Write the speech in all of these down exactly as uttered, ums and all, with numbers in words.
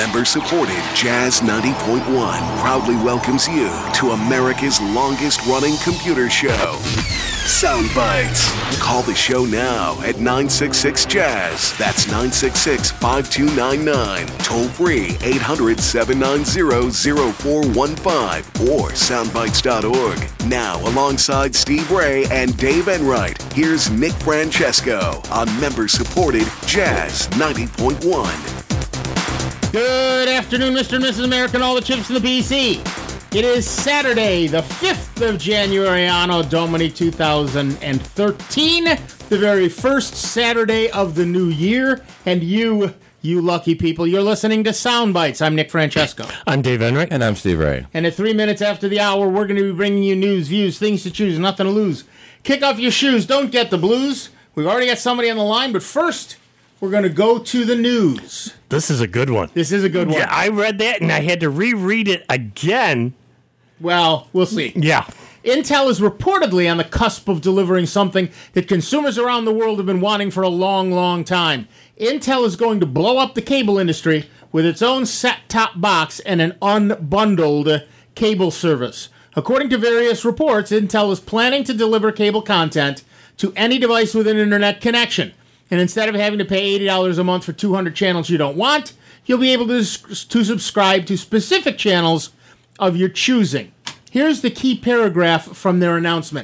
Member-supported Jazz ninety point one proudly welcomes you to America's longest-running computer show, Sound Bites. Call the show now at nine six six Jazz. That's nine six six, five two nine nine. Toll free eight hundred, seven nine zero, zero four one five or soundbites dot org. Now, alongside Steve Ray and Dave Enright, here's Nick Francesco on member-supported Jazz ninety point one. Good afternoon, Mister and Missus America, and all the chips in the P C. It is Saturday, the fifth of January, Anno Domini two thousand thirteen, the very first Saturday of the new year, and you, you lucky people, you're listening to Sound Bites. I'm Nick Francesco. I'm Dave Enright. And I'm Steve Ray. And at three minutes after the hour, we're going to be bringing you news, views, things to choose, nothing to lose. Kick off your shoes, don't get the blues. We've already got somebody on the line, but first, we're going to go to the news. This is a good one. This is a good one. Yeah, I read that, and I had to reread it again. Well, we'll see. Yeah. Intel is reportedly on the cusp of delivering something that consumers around the world have been wanting for a long, long time. Intel is going to blow up the cable industry with its own set-top box and an unbundled cable service. According to various reports, Intel is planning to deliver cable content to any device with an internet connection. And instead of having to pay eighty dollars a month for two hundred channels you don't want, you'll be able to, to subscribe to specific channels of your choosing. Here's the key paragraph from their announcement.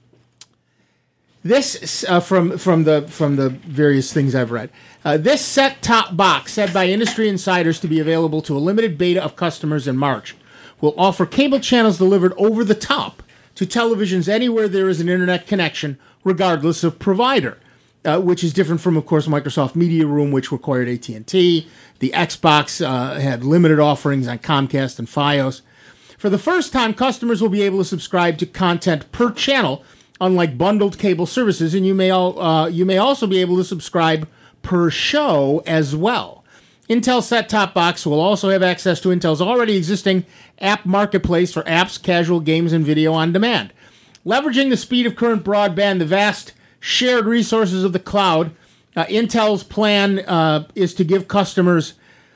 This, uh, from, from, the, from the various things I've read, uh, this set-top box, said by industry insiders to be available to a limited beta of customers in March, will offer cable channels delivered over the top to televisions anywhere there is an internet connection, regardless of provider. Uh, which is different from, of course, Microsoft Media Room, which required A T and T. The Xbox uh, had limited offerings on Comcast and Fios. For the first time, customers will be able to subscribe to content per channel, unlike bundled cable services, and you may all, uh, you may also be able to subscribe per show as well. Intel set-top box will also have access to Intel's already existing app marketplace for apps, casual games, and video on demand. Leveraging the speed of current broadband, the vast shared resources of the cloud, uh, Intel's plan uh, is to give customers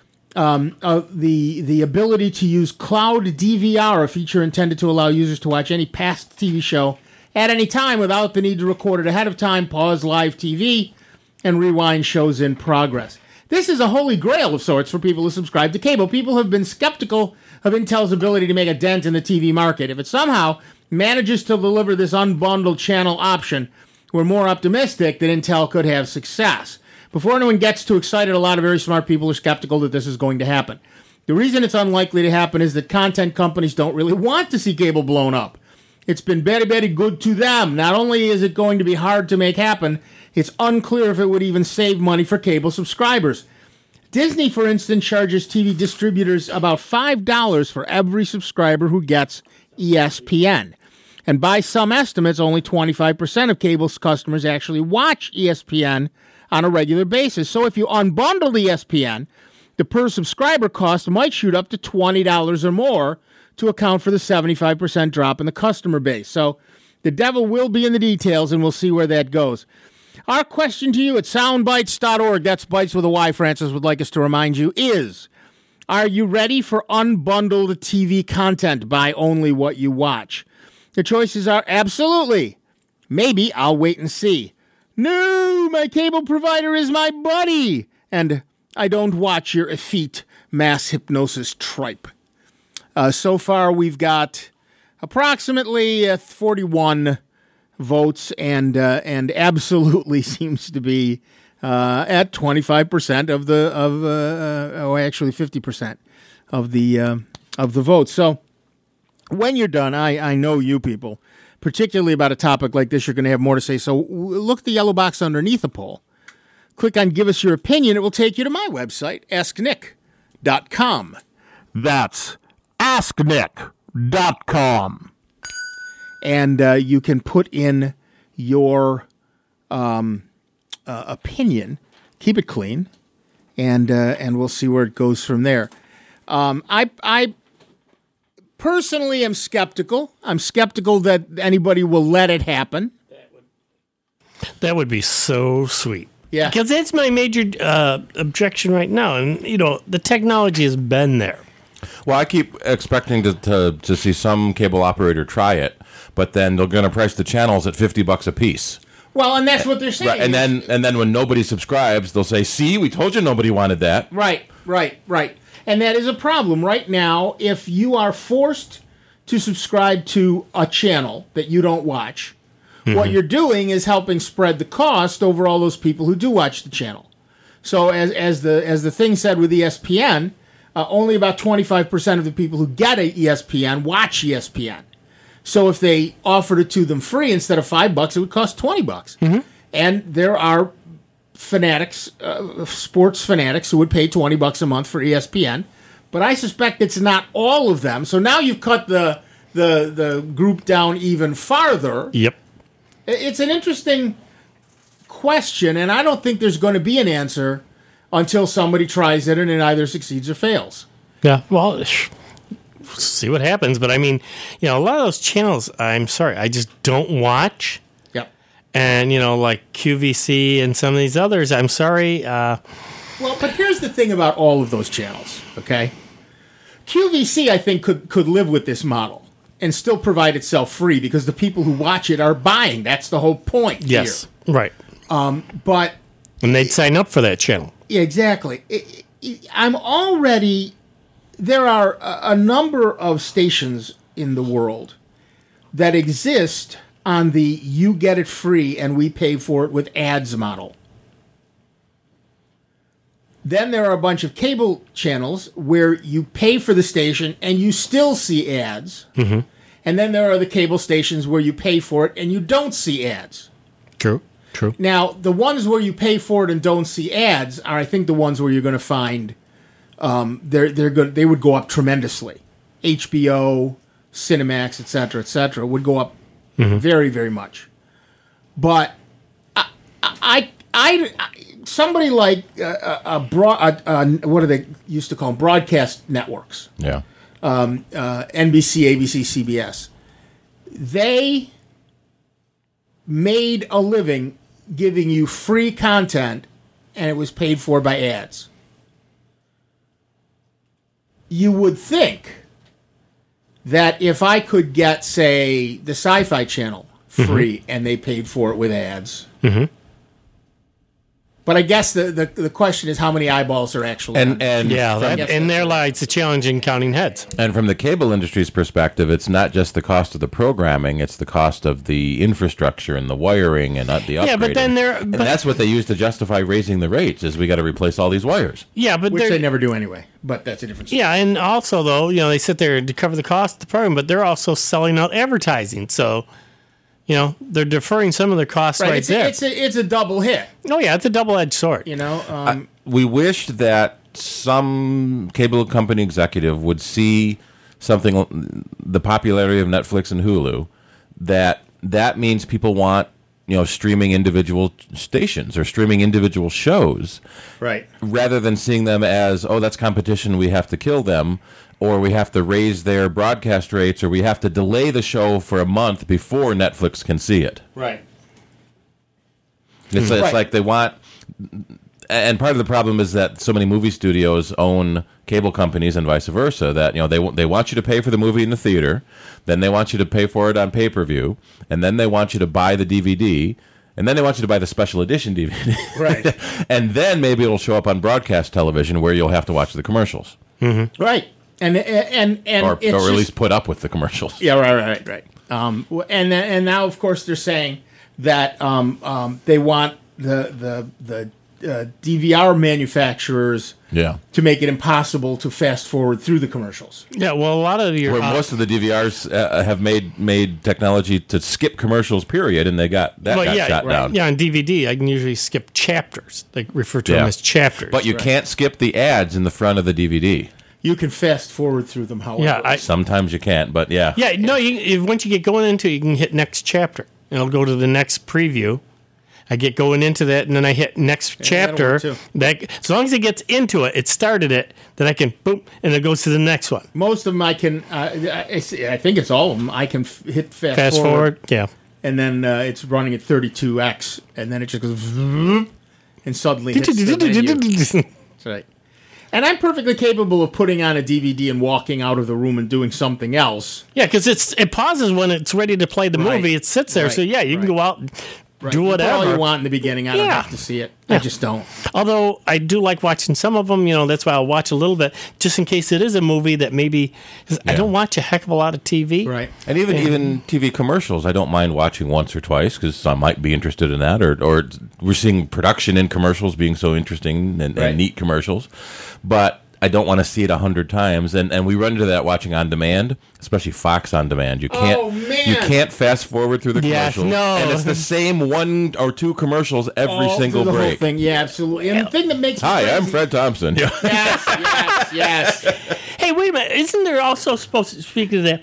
um, uh, the the ability to use cloud D V R, a feature intended to allow users to watch any past T V show at any time without the need to record it ahead of time, pause live T V, and rewind shows in progress. This is a holy grail of sorts for people who subscribe to cable. People have been skeptical of Intel's ability to make a dent in the T V market. If it somehow manages to deliver this unbundled channel option, we're more optimistic that Intel could have success. Before anyone gets too excited, a lot of very smart people are skeptical that this is going to happen. The reason it's unlikely to happen is that content companies don't really want to see cable blown up. It's been very, very good to them. Not only is it going to be hard to make happen, it's unclear if it would even save money for cable subscribers. Disney, for instance, charges T V distributors about five dollars for every subscriber who gets E S P N. And by some estimates, only twenty-five percent of cable customers actually watch E S P N on a regular basis. So if you unbundle E S P N, the per-subscriber cost might shoot up to twenty dollars or more to account for the seventy-five percent drop in the customer base. So the devil will be in the details, and we'll see where that goes. Our question to you at soundbites dot org, that's Bites with a Y, Francis would like us to remind you, is, are you ready for unbundled T V content? Buy only what you watch. The choices are absolutely, maybe, I'll wait and see, no, my cable provider is my buddy, and I don't watch your effete mass hypnosis tripe. Uh, so far, we've got approximately uh, forty-one votes, and uh, and absolutely seems to be uh, at twenty-five percent of the of uh, uh, oh actually fifty percent of the uh, of the votes. So when you're done, I, I know you people, particularly about a topic like this, you're going to have more to say. So look at the yellow box underneath the poll. Click on Give Us Your Opinion. It will take you to my website, ask nick dot com. That's ask nick dot com. And uh, you can put in your um, uh, opinion. Keep it clean, and uh, and we'll see where it goes from there. Um, I I personally am skeptical. I'm skeptical that anybody will let it happen. That would be so sweet. Yeah. Because that's my major uh, objection right now. And, you know, the technology has been there. Well, I keep expecting to, to, to see some cable operator try it, but then they're going to price the channels at fifty bucks a piece. Well, and that's what they're saying. Right, and then and then when nobody subscribes, they'll say, "See, we told you nobody wanted that." Right, right, right. And that is a problem right now. If you are forced to subscribe to a channel that you don't watch, mm-hmm. what you're doing is helping spread the cost over all those people who do watch the channel. So as as the as the thing said with E S P N, uh, only about twenty-five percent of the people who get a E S P N watch E S P N. So if they offered it to them free instead of five bucks, it would cost twenty bucks. Mm-hmm. And there are fanatics, uh, sports fanatics, who would pay twenty bucks a month for E S P N. But I suspect it's not all of them. So now you've cut the the the group down even farther. Yep. It's an interesting question, and I don't think there's going to be an answer until somebody tries it and it either succeeds or fails. Yeah. Well, see what happens. But I mean, you know, a lot of those channels, I'm sorry, I just don't watch. Yep. And, you know, like Q V C and some of these others, I'm sorry. Uh, well, but here's the thing about all of those channels, okay? Q V C, I think, could, could live with this model and still provide itself free because the people who watch it are buying. That's the whole point yes. here. Right. Um, but... And they'd sign up for that channel. Yeah, exactly. It, it, I'm already... There are a, a number of stations in the world that exist on the you get it free and we pay for it with ads model. Then there are a bunch of cable channels where you pay for the station and you still see ads. Mm-hmm. And then there are the cable stations where you pay for it and you don't see ads. True, true. Now, the ones where you pay for it and don't see ads are, I think, the ones where you're going to find... Um, they're they're good. They would go up tremendously. H B O, Cinemax, et cetera, et cetera, would go up mm-hmm. very, very much. But I, I, I, I somebody like a, a, broad, a, a, what do they used to call them? Broadcast networks. Yeah. Um, uh, N B C, A B C, C B S. They made a living giving you free content, and it was paid for by ads. You would think that if I could get, say, the Sci-Fi Channel free mm-hmm. and they paid for it with ads. Mm-hmm. But I guess the, the the question is how many eyeballs are actually and on. and yeah, that, and there lies the challenge in counting heads. And from the cable industry's perspective, it's not just the cost of the programming; it's the cost of the infrastructure and the wiring and uh, the upgrading. Yeah, but then there, and that's what they use to justify raising the rates: is we got to replace all these wires. Yeah, but which they never do anyway. But that's a different story. Yeah, and also though, you know, they sit there to cover the cost of the program, but they're also selling out advertising, so. You know, they're deferring some of their costs right, right it's there. A, it's, a, it's a double hit. Oh, yeah, it's a double-edged sword. You know? Um, uh, we wish that some cable company executive would see something, the popularity of Netflix and Hulu, that that means people want, you know, streaming individual stations or streaming individual shows. Right. Rather than seeing them as, oh, that's competition, we have to kill them. Or we have to raise their broadcast rates, or we have to delay the show for a month before Netflix can see it. Right. It's, right. it's like they want... And part of the problem is that so many movie studios own cable companies and vice versa, that you know they they want you to pay for the movie in the theater, then they want you to pay for it on pay-per-view, and then they want you to buy the D V D, and then they want you to buy the special edition D V D. Right. And then maybe it'll show up on broadcast television where you'll have to watch the commercials. Mm-hmm. Right. And and and or, it's or at just, least put up with the commercials. Yeah, right, right, right. Um, and and now, of course, they're saying that um, um, they want the the the uh, D V R manufacturers yeah. to make it impossible to fast forward through the commercials. Yeah, well, a lot of your where uh, most of the D V Rs uh, have made made technology to skip commercials, period, and they got that well, got yeah, shot right. down. Yeah, on D V D, I can usually skip chapters, like refer to yeah. them as chapters. But you right. can't skip the ads in the front of the D V D. You can fast forward through them, however. Yeah, I, Sometimes you can't, but yeah. Yeah, no, you, if, once you get going into it, you can hit next chapter. And it'll go to the next preview. I get going into that, and then I hit next yeah, chapter. That As long as it gets into it, it started it, then I can, boom, and it goes to the next one. Most of them I can, uh, I, I think it's all of them, I can f- hit fast, Fast forward. forward. Yeah. And then uh, it's running at thirty-two x, and then it just goes... and suddenly hits the menu. That's right. And I'm perfectly capable of putting on a D V D and walking out of the room and doing something else. Yeah, because it's it pauses when it's ready to play the Right. movie. It sits there, Right. so yeah, you can Right. go out and Right. do You put all whatever. you want in the beginning. I don't Yeah. have to see it. I just don't. Although I do like watching some of them, you know, that's why I'll watch a little bit, just in case it is a movie that maybe, cause I Yeah. don't watch a heck of a lot of T V. Right. And even even T V commercials, I don't mind watching once or twice because I might be interested in that, or or we're seeing production in commercials being so interesting and, Right. and neat commercials, but I don't want to see it a hundred times. And and we run into that watching on demand, especially Fox on demand. You can't Oh, man. you can't fast forward through the Yes, commercials, no. and it's the same one or two commercials every All single through the whole break. thing. Yeah, absolutely. And the thing that makes me Hi, I'm crazy- Fred Thompson. Yeah. Yes, yes, yes. Hey, wait a minute. Isn't there also supposed to, speaking of that,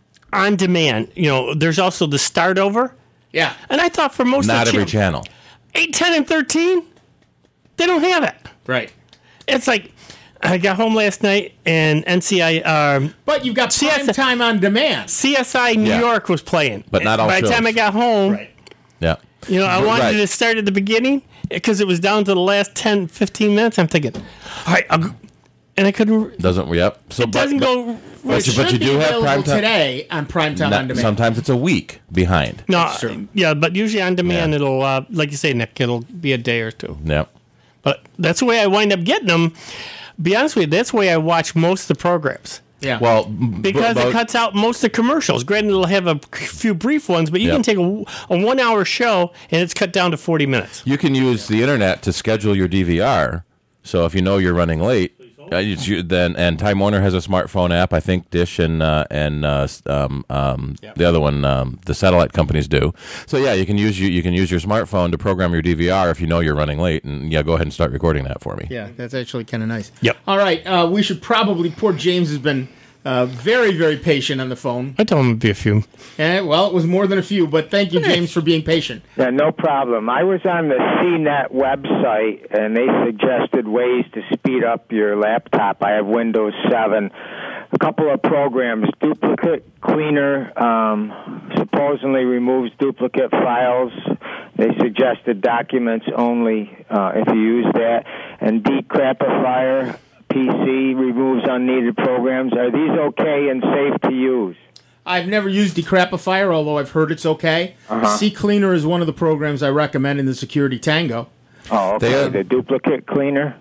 on demand, you know, there's also the start over? Yeah. And I thought for most Not of the every cha- channel. eight, ten, and thirteen, they don't have it. Right. It's like, I got home last night and N C I, um, But you've got See, prime that's a- time on demand. C S I New Yeah. York was playing. But not all By the shows. time I got home, Right. Yeah. you know, I wanted Right. to start at the beginning because it was down to the last ten, fifteen minutes. I'm thinking, all right, I'll go. And I couldn't, Doesn't yep. So it doesn't go. but you- Should but you be do have available prime time- today on prime time Not- on demand. sometimes it's a week behind. No, That's true. yeah, but usually on demand, Yeah. it'll, uh, like you say, Nick, it'll be a day or two. Yep. But that's the way I wind up getting them. Be honest with you, that's the way I watch most of the programs. Yeah. Well, b- Because but- it cuts out most of the commercials. Granted, it'll have a few brief ones, but you Yep. can take a, a one-hour show and it's cut down to forty minutes. you can use the internet to schedule your D V R. So if you know you're running late, uh, it's you, then and Time Warner has a smartphone app. I think Dish and uh, and uh, s- um, um, Yep. the other one, um, the satellite companies do. So yeah, you can use you, you can use your smartphone to program your D V R if you know you're running late. And yeah, go ahead and start recording that for me. Yeah, that's actually kind of nice. Yep. All right, uh, we should probably. Poor James has been uh, very, very patient on the phone. I told him it'd be a few. Eh, well, it was more than a few, but thank you, James, for being patient. Yeah, no problem. I was on the C net website, and they suggested ways to speed up your laptop. I have Windows seven. A couple of programs, Duplicate Cleaner, um, supposedly removes duplicate files. They suggested documents only uh, if you use that. And Decrapifier P C removes unneeded programs. Are these okay and safe to use? I've never used Decrapifier, although I've heard it's okay. Uh-huh. CCleaner is one of the programs I recommend in the Security Tango. Oh, okay. They are- The duplicate cleaner?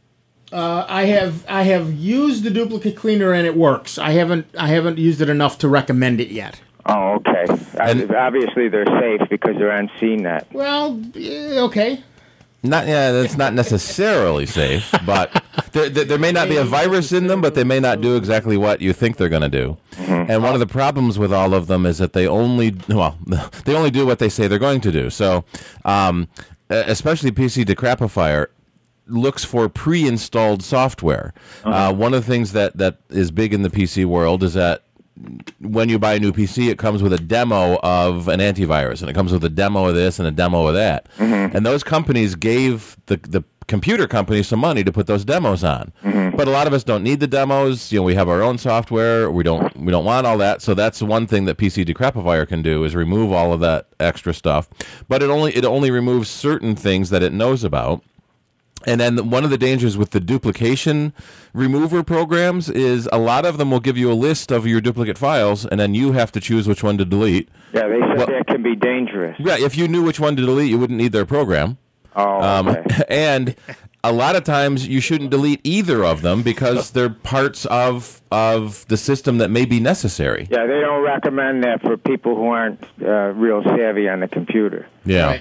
Uh, I have I have used the duplicate cleaner and it works. I haven't I haven't used it enough to recommend it yet. Oh, okay. And- Obviously, they're safe because they're on C net. Well, eh, okay. Not yeah, that's not necessarily safe, but there, there, there may not be a virus in them, but they may not do exactly what you think they're going to do. And one of the problems with all of them is that they only well, they only do what they say they're going to do. So, um, especially P C Decrapifier looks for pre-installed software. Uh, one of the things that, that is big in the P C world is that when you buy a new P C, it comes with a demo of an antivirus, and it comes with a demo of this and a demo of that. And those companies gave the the computer companies some money to put those demos on. But a lot of us don't need the demos. You know, we have our own software. We don't we don't want all that. So that's one thing that P C Decrapifier can do is remove all of that extra stuff. But it only it only removes certain things that it knows about. And then one of the dangers with the duplication remover programs is a lot of them will give you a list of your duplicate files, and then you have to choose which one to delete. Yeah, they said Well- that can be dangerous. Yeah, if you knew which one to delete, you wouldn't need their program. Oh, Um, okay. and a lot of times you shouldn't delete either of them because they're parts of of the system that may be necessary. Yeah, they don't recommend that for people who aren't uh, real savvy on the computer. Yeah. Right.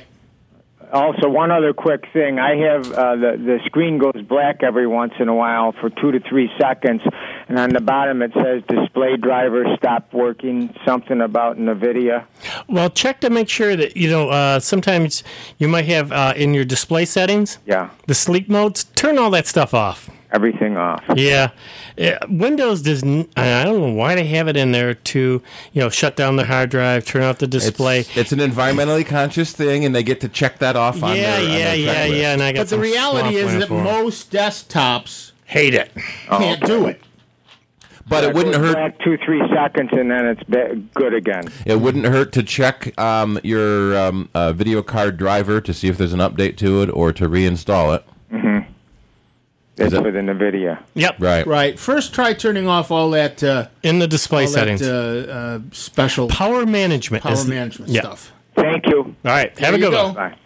Also, one other quick thing. I have uh, the, the screen goes black every once in a while for two to three seconds, and on the bottom it says display driver stopped working, something about NVIDIA. Well, check to make sure that, you know, uh, sometimes you might have uh, in your display settings, Yeah, the sleep modes, turn all that stuff off. everything off. Yeah. Yeah, Windows doesn't, I don't know why they have it in there to, you know, shut down the hard drive, turn off the display. It's, it's an environmentally conscious thing, and they get to check that off on yeah, their on yeah, their yeah, checklist. yeah. And I got But the some reality is software that for it. most desktops hate it. can't do it. But Uh, it wouldn't goes hurt. back two, three seconds, and then it's ba- good again. It wouldn't hurt to check um, your um, uh, video card driver to see if there's an update to it or to reinstall it. Mm-hmm. That's it- for the NVIDIA. Yep. Right. Right. First, try turning off all that uh, In the display all settings. that uh, uh, special Power management. power is, management yeah. stuff. Thank you. All right. There Have a you good go. one. Bye.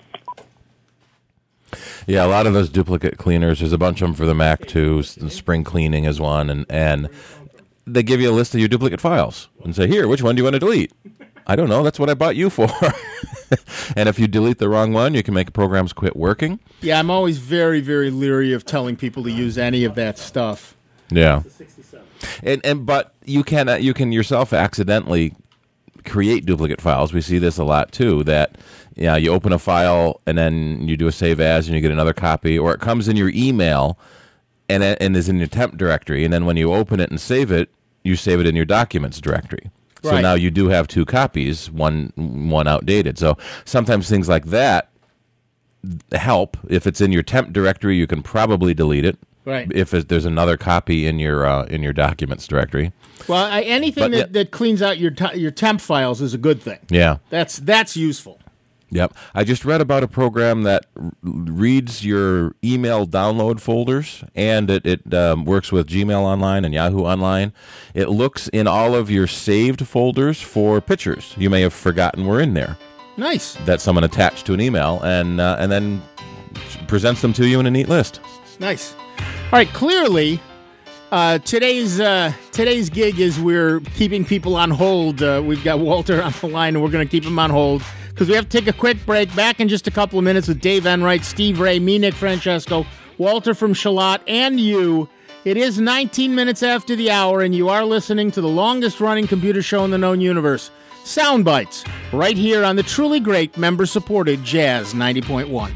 Yeah, a lot of those duplicate cleaners. There's a bunch of them for the Mac too. S- Spring cleaning is one, and and they give you a list of your duplicate files and say, "Here, which one do you want to delete?" I don't know. That's what I bought you for. And if you delete the wrong one, you can make programs quit working. Yeah, I'm always very, very leery of telling people to use any of that stuff. Yeah. And and but you can uh, you can yourself accidentally create duplicate files. We see this a lot too. That yeah, you open a file and then you do a save as and you get another copy, or it comes in your email and it- and is in your temp directory. And then when you open it and save it, you save it in your documents directory. So Right. now you do have two copies, one one outdated. So sometimes things like that help. If it's in your temp directory, you can probably delete it. Right. If it, there's another copy in your uh, in your documents directory. Well, I, anything But, that, yeah. that cleans out your t- your temp files is a good thing. Yeah. That's that's useful. Yep. I just read about a program that r- reads your email download folders, and it, it um, works with Gmail Online and Yahoo Online. It looks in all of your saved folders for pictures you may have forgotten were in there Nice. that someone attached to an email, and uh, and then presents them to you in a neat list. Nice. All right, clearly, uh, today's uh, today's gig is we're keeping people on hold. Uh, we've got Walter on the line, and we're going to keep him on hold because we have to take a quick break. Back in just a couple of minutes with Dave Enright, Steve Ray, me, Nick Francesco, Walter from Shalat, and you. It is nineteen minutes after the hour, and you are listening to the longest-running computer show in the known universe, Sound Bites, right here on the truly great member-supported Jazz ninety point one.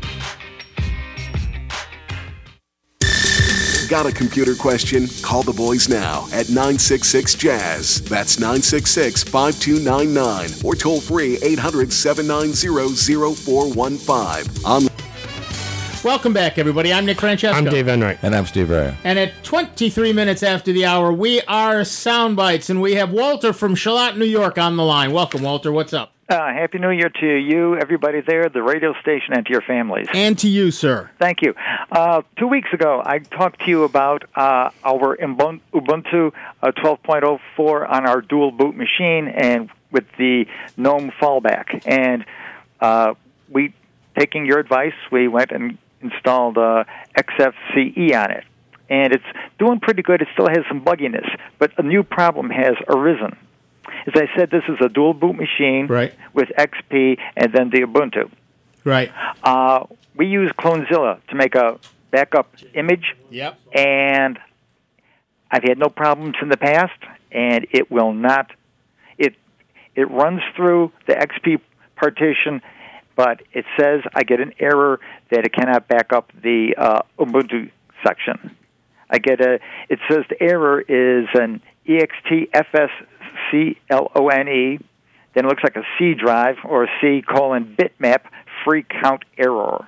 Got a computer question? Call the boys now at nine six six jazz. That's nine six six, five two nine nine or toll free eight hundred, seven nine zero, zero four one five. On Welcome back, everybody. I'm Nick Francesco. I'm Dave Enright. And I'm Steve Ray. And at twenty-three minutes after the hour, we are Soundbites, and we have Walter from Shalat, New York on the line. Welcome, Walter. What's up? Uh, Happy New Year to you, everybody there, the radio station, and to your families. And to you, sir. Thank you. Uh, two weeks ago, I talked to you about uh, our Ubun- Ubuntu uh, twelve point oh four on our dual boot machine and with the GNOME fallback. And uh, we, taking your advice, we went and installed uh, X F C E on it. And it's doing pretty good. It still has some bugginess, but a new problem has arisen. As I said, this is a dual boot machine Right. with X P and then the Ubuntu. Right. Uh, we use Clonezilla to make a backup image, Yep. and I've had no problems in the past, and it will not. It it runs through the X P partition, but it says I get an error that it cannot back up the uh, Ubuntu section. I get a. It says the error is an E X T F S C L O N E. Then it looks like a C drive or a C colon bitmap free count error.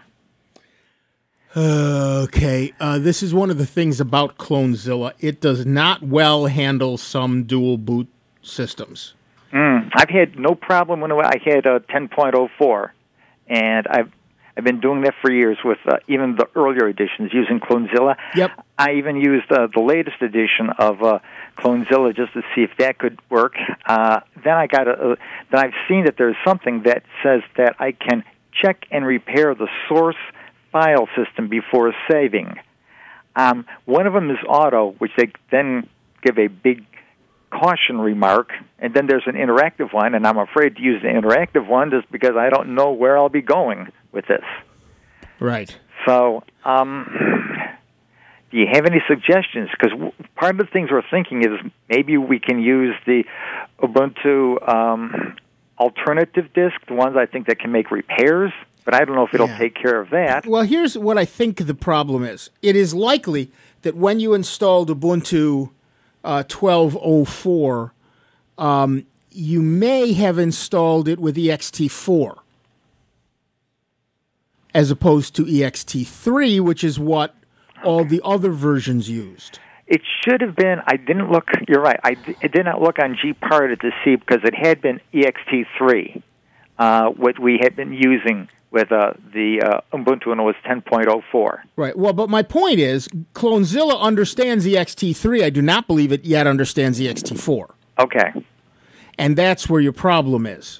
Okay. Uh, this is one of the things about Clonezilla. It does not well handle some dual boot systems. Mm, I've had no problem when I had a ten point oh four, and I've I've been doing that for years with uh, even the earlier editions using Clonezilla. Yep. I even used uh, the latest edition of uh, Clonezilla just to see if that could work. Uh, then I got a, uh, then I've seen that there's something that says that I can check and repair the source file system before saving. Um, one of them is auto, which they then give a big caution remark, and then there's an interactive one, and I'm afraid to use the interactive one just because I don't know where I'll be going with this. Right. So, um, do you have any suggestions? Because w- part of the things we're thinking is maybe we can use the Ubuntu um, alternative disk, the ones I think that can make repairs, but I don't know if it'll Yeah. take care of that. Well, here's what I think the problem is. It is likely that when you installed Ubuntu uh, twelve oh four, um, you may have installed it with E X T four as opposed to E X T three, which is what all the other versions used. It should have been. I didn't look. You're right. I, d- I did not look on gparted to see because it had been E X T three, uh, what we had been using with uh, the uh, Ubuntu, and it was ten point oh four. Right. Well, but my point is, Clonezilla understands E X T three. I do not believe it yet understands E X T four. Okay. And that's where your problem is.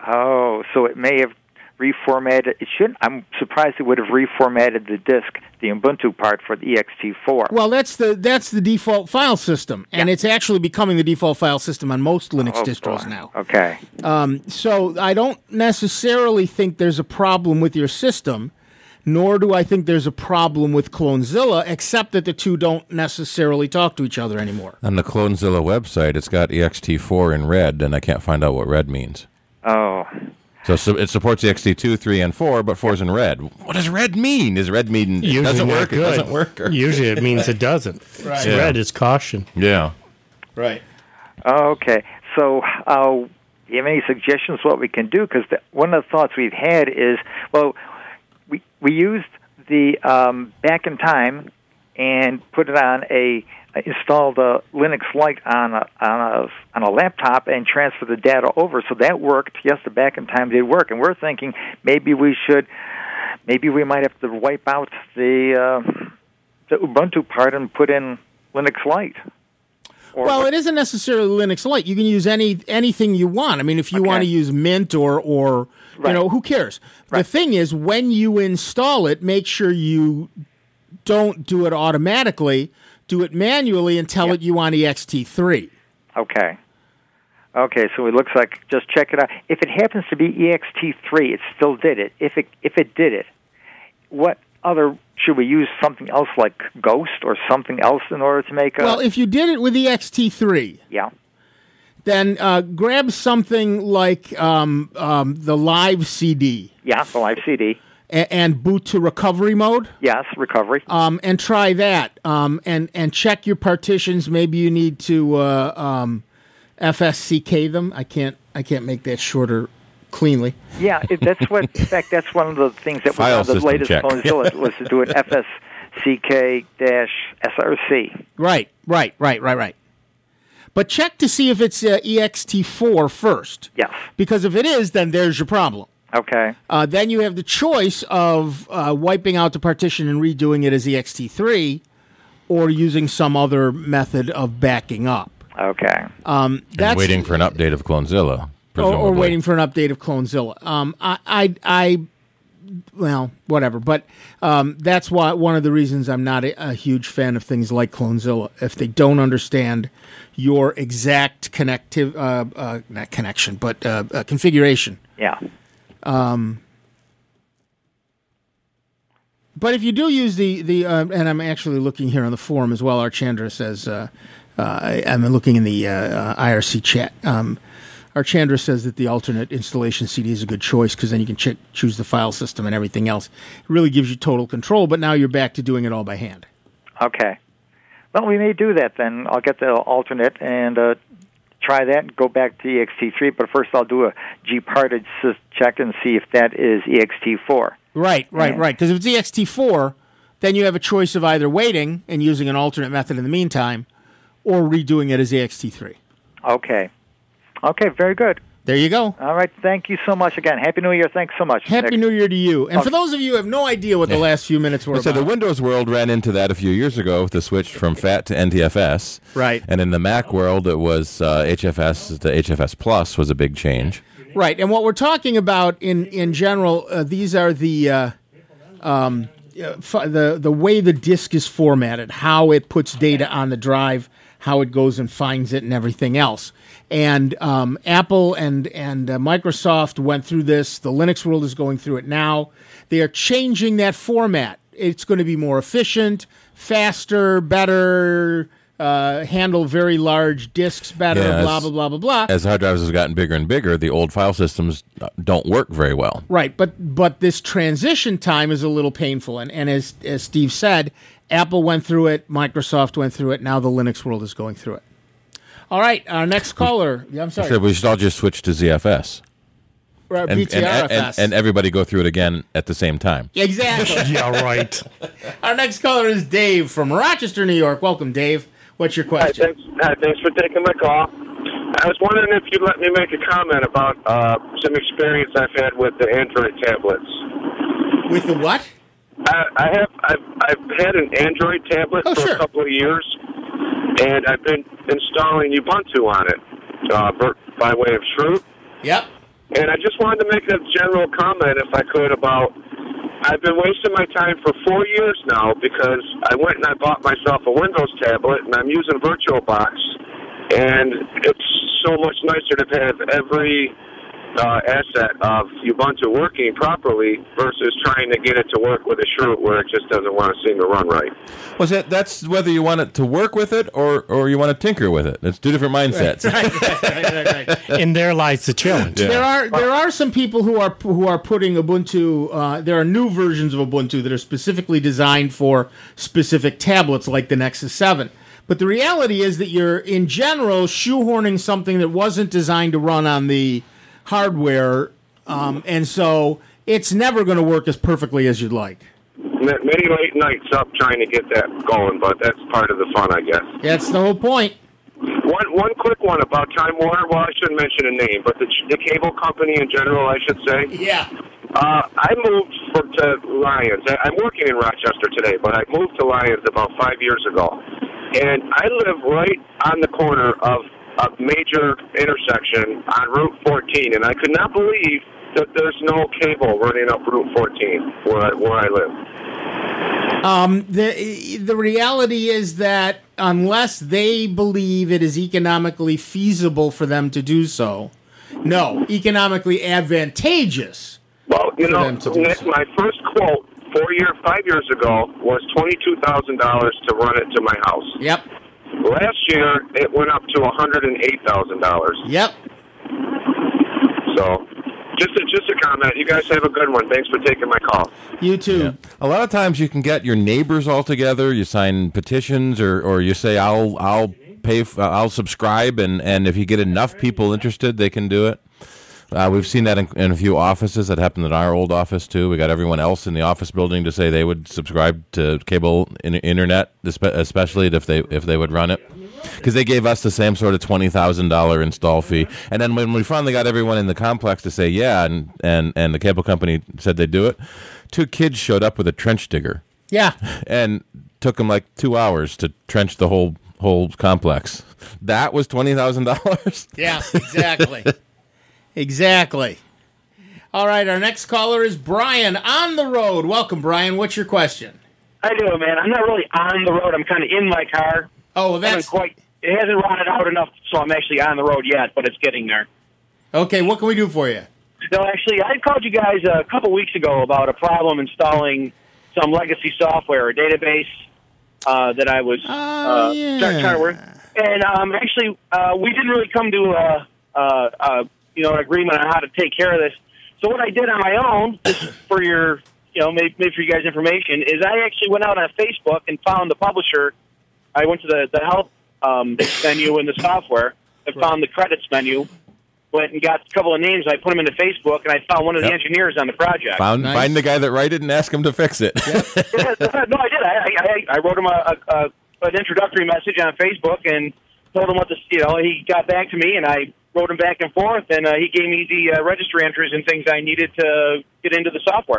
Oh, so it may have reformatted. It shouldn't. I'm surprised it would have reformatted the disk, the Ubuntu part, for the E X T four. Well, that's the that's the default file system, and Yeah. it's actually becoming the default file system on most Linux Oh, distros boy. now. Okay. Um, so I don't necessarily think there's a problem with your system, nor do I think there's a problem with Clonezilla, except that the two don't necessarily talk to each other anymore. On the Clonezilla website, it's got E X T four in red, and I can't find out what red means. Oh. So, so it supports E X T two, three, and four, but four is in red. What does red mean? Does red mean it Usually doesn't not work? It good. doesn't work? Or? Usually it means it doesn't. Right. Yeah. Red is caution. Yeah. Right. Okay. So, uh, do you have any suggestions what we can do? Because one of the thoughts we've had is, well, we we used the um, back in time and put it on a installed a Linux Lite on a on a on a laptop and transferred the data over. So that worked. Yes, the back in time did work, and we're thinking maybe we should, maybe we might have to wipe out the uh, the Ubuntu part and put in Linux Lite. Or Well, it isn't necessarily Linux Lite. You can use any anything you want. I mean, if you Okay. want to use Mint or or you Right. know, who cares? The Right. thing is, when you install it, make sure you don't do it automatically. Do it manually and tell Yep. it you want E X T three. Okay. Okay, so it looks like just check it out. If it happens to be E X T three, it still did it. If it if it did it, what other should we use? Something else like Ghost or something else in order to make a Well, if you did it with E X T three, yeah. then uh, grab something like um, um, the Live C D Yeah, the live C D. a- and boot to recovery mode. Yes, recovery. Um, and try that, um, and and check your partitions. Maybe you need to uh, um, F S C K them. I can't I can't make that shorter cleanly. Yeah, it, that's what. In fact, that's one of the things that was File on the system latest check. Clonezilla was to do an F S C K S R C. Right, right, right, right, right. But check to see if it's uh, E X T four first, Yes. because if it is, then there's your problem. Okay. Uh, then you have the choice of uh, wiping out the partition and redoing it as E X T three, or using some other method of backing up. Okay. Um, that's And waiting for an update of Clonezilla, or, presumably. or waiting for an update of Clonezilla. Um, I, I, I, well, whatever. But um, that's why one of the reasons I'm not a, a huge fan of things like Clonezilla. If they don't understand your exact connective, uh, uh, not connection, but uh, uh, configuration. Yeah. But if you do use the the, uh, and I'm actually looking here on the forum as well. Archandra says, uh, uh, I, I'm looking in the uh, uh, I R C chat. Um, Archandra says that the alternate installation C D is a good choice because then you can ch- choose the file system and everything else. It really gives you total control. But now you're back to doing it all by hand. Okay. Well, we may do that then. I'll get the alternate and uh, try that and go back to E X T three. But first, I'll do a gparted sys check and see if that is E X T four. Right, right, Yeah. right. Because if it's E X T four, then you have a choice of either waiting and using an alternate method in the meantime, or redoing it as E X T three. Okay. Okay, very good. There you go. All right, thank you so much again. Happy New Year. Thanks so much. Happy Nick. New Year to you. And for those of you who have no idea what the last few minutes were So about. the Windows world ran into that a few years ago with the switch from F A T to N T F S. Right. And in the Mac world, it was uh, H F S to H F S Plus was a big change. Right, and what we're talking about in in general, uh, these are the uh, um, uh, f- the the way the disk is formatted, how it puts data on the drive, how it goes and finds it, and everything else. And um, Apple and and uh, Microsoft went through this. The Linux world is going through it now. They are changing that format. It's going to be more efficient, faster, better. Uh, handle very large disks better, Yeah, blah as- blah blah blah blah. As hard drives have gotten bigger and bigger, the old file systems uh, don't work very well. Right, but but this transition time is a little painful, and, and as as Steve said, Apple went through it, Microsoft went through it, now the Linux world is going through it. All right, our next caller. Yeah, I'm sorry. So we should all just switch to Z F S. Uh, And, and, B T R F S. and, and everybody go through it again at the same time. exactly. Yeah, right. Our next caller is Dave from Rochester, New York. Welcome, Dave. What's your Hi, question? thanks, hi, thanks for taking my call. I was wondering if you'd let me make a comment about uh, some experience I've had with the Android tablets. With the what? I, I have I've, I've had an Android tablet Oh, for sure. a couple of years, and I've been installing Ubuntu on it uh, by way of Shroot. Yep. And I just wanted to make a general comment, if I could, about I've been wasting my time for four years now because I went and I bought myself a Windows tablet, and I'm using VirtualBox, and it's so much nicer to have every uh, asset of Ubuntu working properly versus trying to get it to work with a Shroot where it just doesn't want to seem to run right. Was that that's whether you want it to work with it or, or you want to tinker with it. It's two different mindsets. Right, right, right, right, right. And there lies the challenge. Yeah. There are there are some people who are who are putting Ubuntu. Uh, there are new versions of Ubuntu that are specifically designed for specific tablets, like the Nexus seven. But the reality is that you're, in general, shoehorning something that wasn't designed to run on the hardware, um, and so it's never going to work as perfectly as you'd like. Many late nights up trying to get that going, but that's part of the fun, I guess. That's the whole point. One one quick one about Time Warner. Well, I shouldn't mention a name, but the, the cable company in general, I should say. Yeah. Uh, I moved for, to Lyons. I, I'm working in Rochester today, but I moved to Lyons about five years ago. And I live right on the corner of a major intersection on Route fourteen, and I could not believe that there's no cable running up Route fourteen where I, where I live. Um, the the reality is that unless they believe it is economically feasible for them to do so, no, economically advantageous. Well, you for know, them to do so. my first quote four year, five years ago was twenty-two thousand dollars to run it to my house. Yep. Last year, it went up to one hundred eight thousand dollars. Yep. So, just a, just a comment. You guys have a good one. Thanks for taking my call. You too. Yeah. A lot of times you can get your neighbors all together. You sign petitions, or, or you say, "I'll I'll pay, f- I'll subscribe," and, and if you get enough people interested, they can do it. Uh, we've seen that in, in a few offices. That happened in our old office too. We got everyone else in the office building to say they would subscribe to cable in, internet, especially if they if they would run it, because they gave us the same sort of twenty thousand dollar install fee. And then when we finally got everyone in the complex to say yeah, and, and, and the cable company said they'd do it, two kids showed up with a trench digger. Yeah. And took them like two hours to trench the whole whole complex. That was twenty thousand dollars. Yeah. Exactly. Exactly. All right, our next caller is Brian on the road. Welcome, Brian. What's your question? I do, man. I'm not really on the road. I'm kind of in my car. Oh, I that's haven't quite. It hasn't rotted out enough, so I'm actually on the road yet, but it's getting there. okay. What can we do for you? No, actually, I called you guys a couple weeks ago about a problem installing some legacy software, a database uh, that I was Oh, uh, yeah. trying, trying to work. And um, actually, uh, we didn't really come to a, a, a you know an agreement on how to take care of this. So what I did on my own, just for your you know maybe, maybe for you guys' information, is I actually went out on Facebook and found the publisher. I went to the the help um, menu in the software and found the credits menu. Went and got a couple of names. I put them into Facebook, and I found one of the Yep. engineers on the project. Found Nice. find the guy that wrote it and ask him to fix it. Yeah, no, I did. I, I, I wrote him a, a, a an introductory message on Facebook and told him what the you know. He got back to me, and I wrote him back and forth, and uh, he gave me the uh, registry entries and things I needed to get into the software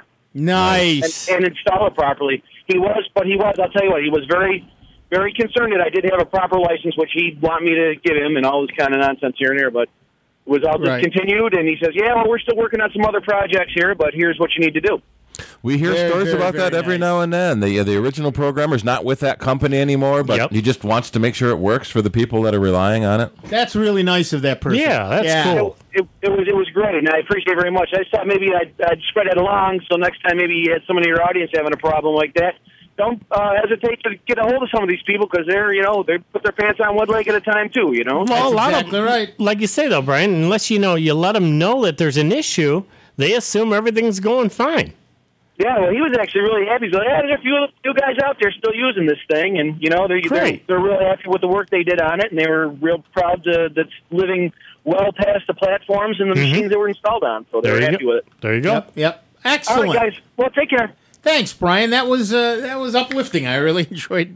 Nice. and, and install it properly. He was, but he was. I'll tell you what. He was very, very concerned that I did have a proper license, which he'd want me to give him, and all this kind of nonsense here and there, but. It was all Right. discontinued, and he says, yeah, well, we're still working on some other projects here, but here's what you need to do. We hear Very, stories very, about that very every nice. now and then. The uh, the original programmer's not with that company anymore, but Yep. he just wants to make sure it works for the people that are relying on it. That's really nice of that person. Yeah, that's cool. It, it was it was great, and I appreciate it very much. I thought maybe I'd, I'd spread it along, so next time maybe you had someone in your audience having a problem like that, don't uh, hesitate to get a hold of some of these people, because they're, you know, they put their pants on one leg at a time, too, you know? Well, a lot exactly of right. like you say though, Brian. Unless you know you let them know that there's an issue, they assume everything's going fine. Yeah, well, he was actually really happy. He's like, yeah, there's a few, few guys out there still using this thing, and, you know, they're, they're, Great. they're really happy with the work they did on it, and they were real proud to, that's living well past the platforms and the machines that were installed on, so they There were you happy go. with it. There you go. Yep. Yep. All Excellent. right, guys. Well, take care. Thanks, Brian. That was uh, that was uplifting. I really enjoyed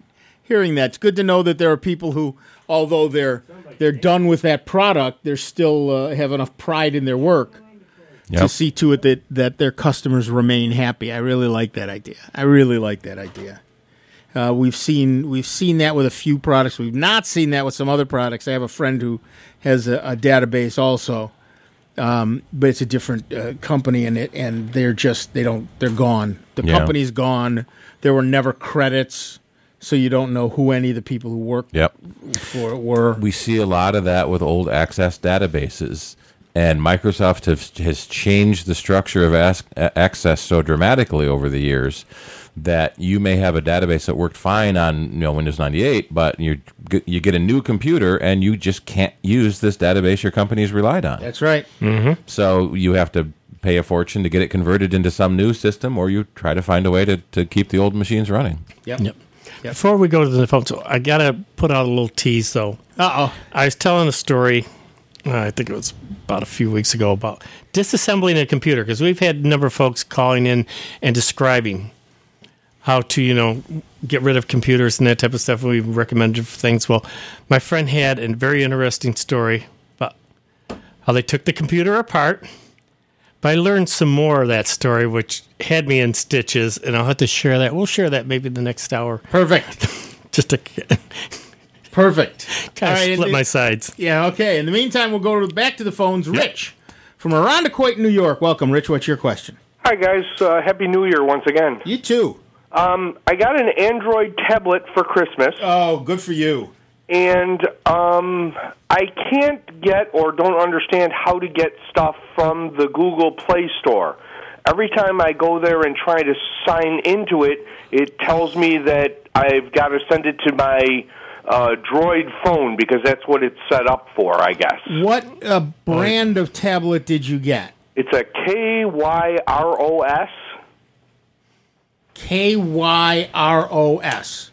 hearing that. It's good to know that there are people who, although they're they're done with that product, they're still uh, have enough pride in their work Yep. to see to it that, that their customers remain happy. I really like that idea. I really like that idea. Uh, we've seen we've seen that with a few products. We've not seen that with some other products. I have a friend who has a, a database also, um, but it's a different uh, company, and it and they're just they don't they're gone. The Yeah. company's gone. There were never credits, so you don't know who any of the people who worked Yep. for it were. We see a lot of that with old Access databases. And Microsoft has, has changed the structure of as, Access so dramatically over the years that you may have a database that worked fine on you know Windows ninety-eight, but you you get a new computer and you just can't use this database your company's relied on. That's right. Mm-hmm. So you have to pay a fortune to get it converted into some new system, or you try to find a way to, to keep the old machines running. Yep. Yep. Before we go to the phone, so I got to put out a little tease, though. Uh-oh. I was telling a story, uh, I think it was about a few weeks ago, about disassembling a computer, because we've had a number of folks calling in and describing how to, you know, get rid of computers and that type of stuff. We recommended things. Well, my friend had a very interesting story about how they took the computer apart. But I learned some more of that story, which had me in stitches, and I'll have to share that. We'll share that maybe the next hour. Perfect. Just to Perfect. kind All of right, split and my the- sides. Yeah, okay. In the meantime, we'll go to, back to the phones. Rich from Arundecoit, New York. Welcome, Rich. What's your question? Hi, guys. Uh, Happy New Year once again. You too. Um, I got an Android tablet for Christmas, Oh, good for you. and um, I can't get or don't understand how to get stuff from the Google Play Store. Every time I go there and try to sign into it, it tells me that I've got to send it to my uh, Droid phone because that's what it's set up for, I guess. What uh, brand of tablet did you get? It's a K Y R O S. K Y R O S.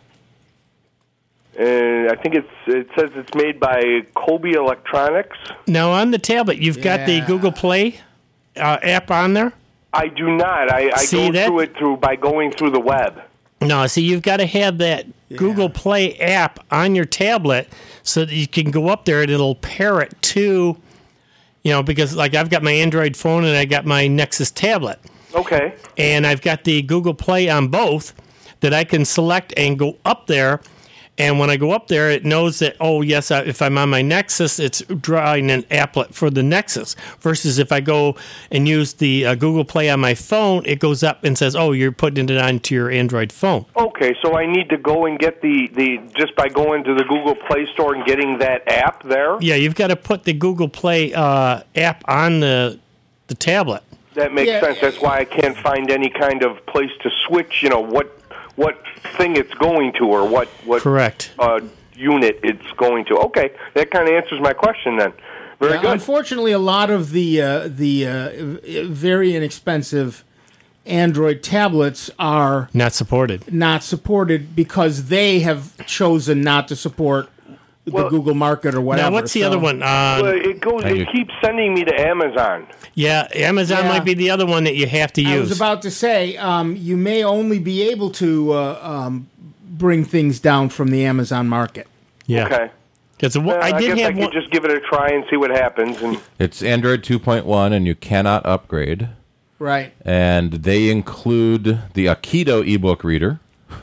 And I think it's it says it's made by Colby Electronics. Now, on the tablet, you've got the Yeah. Google Play uh, app on there? I do not. I, I See go that? through it through by going through the web. No, see, you've got to have that Google Play app on your tablet so that you can go up there and it'll pair it to, you know, because, like, I've got my Android phone and I got my Nexus tablet. Okay. And I've got the Google Play on both that I can select and go up there. And when I go up there, it knows that, oh, yes, I- if I'm on my Nexus, it's drawing an applet for the Nexus. Versus if I go and use the uh, Google Play on my phone, it goes up and says, oh, you're putting it onto your Android phone. Okay, so I need to go and get the, the just by going to the Google Play Store and getting that app there? Yeah, you've got to put the Google Play uh, app on the the tablet. That makes Yeah. sense. That's why I can't find any kind of place to switch, you know, what what thing it's going to or what, what Correct. uh, unit it's going to. Okay, that kind of answers my question then. Very Yeah, good. Unfortunately, a lot of the uh, the uh, very inexpensive Android tablets are Not supported. not supported because they have chosen not to support the Well- Google Market or whatever. Now, what's the So- other one? Well, Uh, it goes. Thank you. It keeps sending me to Amazon. yeah, Amazon Yeah. might be the other one that you have to I use. was about to say, um, you may only be able to uh, um, bring things down from the Amazon Market. yeah. Okay. Because Well, I I, did guess I have could one. just give it a try and see what happens. And It's Android two point one, and you cannot upgrade. Right. And they include the Aikido ebook reader.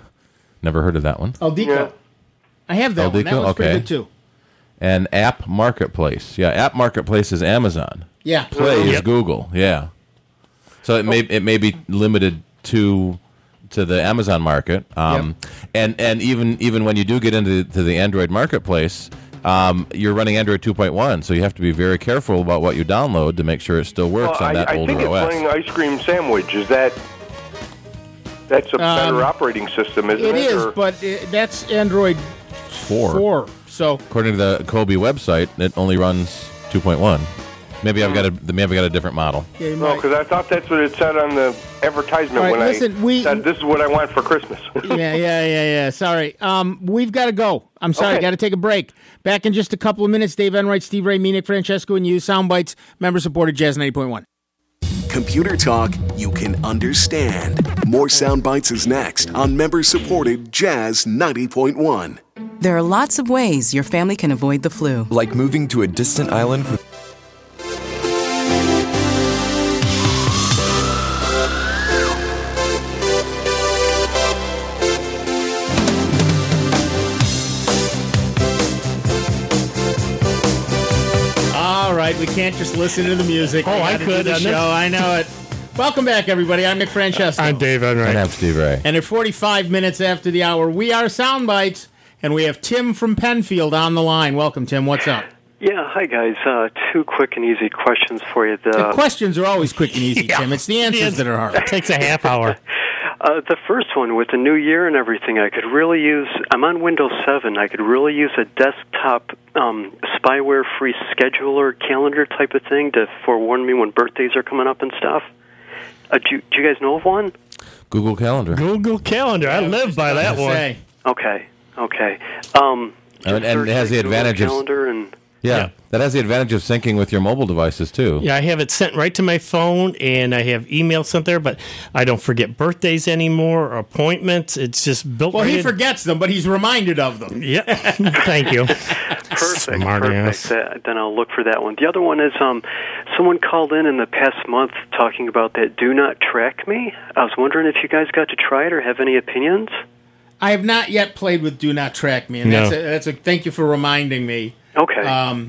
Never heard of that one. Aldeco. Yeah. I have that one. That Aldeco? one's pretty Okay. good too. And App Marketplace. Yeah, App Marketplace is Amazon. Yeah. Play is Yep. Google. Yeah. So it may it may be limited to to the Amazon market. Um, and and even even when you do get into to the Android marketplace, um, you're running Android two point one, so you have to be very careful about what you download to make sure it still works well, on that I, I older think it's O S. running Ice Cream Sandwich. Is that that's a Um, better operating system, isn't it? It is, or- but it, that's Android Four. four. So According to the Colby website, it only runs two point one. Maybe I've got a maybe I've got a different model. yeah, you no, might- because I thought that's what it said on the advertisement All right, when listen, I we- said this is what I want for Christmas. yeah, yeah, yeah, yeah. Sorry. Um, we've got to go. I'm sorry. Okay. Got to take a break. Back in just a couple of minutes. Dave Enright, Steve Ray, me, Nick Francesco, and you. Soundbites, member supported Jazz ninety point one. Computer talk you can understand. More Sound Bites is next on member-supported Jazz ninety point one. There are lots of ways your family can avoid the flu. Like moving to a distant island for... All right, we can't just listen to the music. Oh, We I gotta do could, the on show. this- I know it. Welcome back, everybody. I'm Nick Francesco. I'm Dave Enright. And I'm Steve Ray. And at forty-five minutes after the hour, we are Sound Bites, and we have Tim from Penfield on the line. Welcome, Tim. What's up? Yeah, hi guys. Uh, two quick and easy questions for you. The, The questions are always quick and easy, Yeah. Tim. It's the answers that are hard. It takes a half hour. uh, the first one, with the new year and everything, I could really use. I'm on Windows seven. I could really use a desktop um, spyware-free scheduler calendar type of thing to forewarn me when birthdays are coming up and stuff. Uh, do, you, do you guys know of one? Google Calendar. Google Calendar. I live by that one. Say. Okay, okay. Um, And, and it has the Google advantage of... calendar and Yeah, Yeah. that has the advantage of syncing with your mobile devices, too. Yeah, I have it sent right to my phone, and I have email sent there, but I don't forget birthdays anymore or appointments. It's just built Well, right he in. forgets them, but he's reminded of them. Yeah, thank you. Perfect, Smart perfect. ass. That, then I'll look for that one. The other one is um, someone called in in the past month talking about that Do Not Track Me. I was wondering if you guys got to try it or have any opinions. I have not yet played with Do Not Track Me, and No. that's, a, that's a thank you for reminding me. Okay. Um,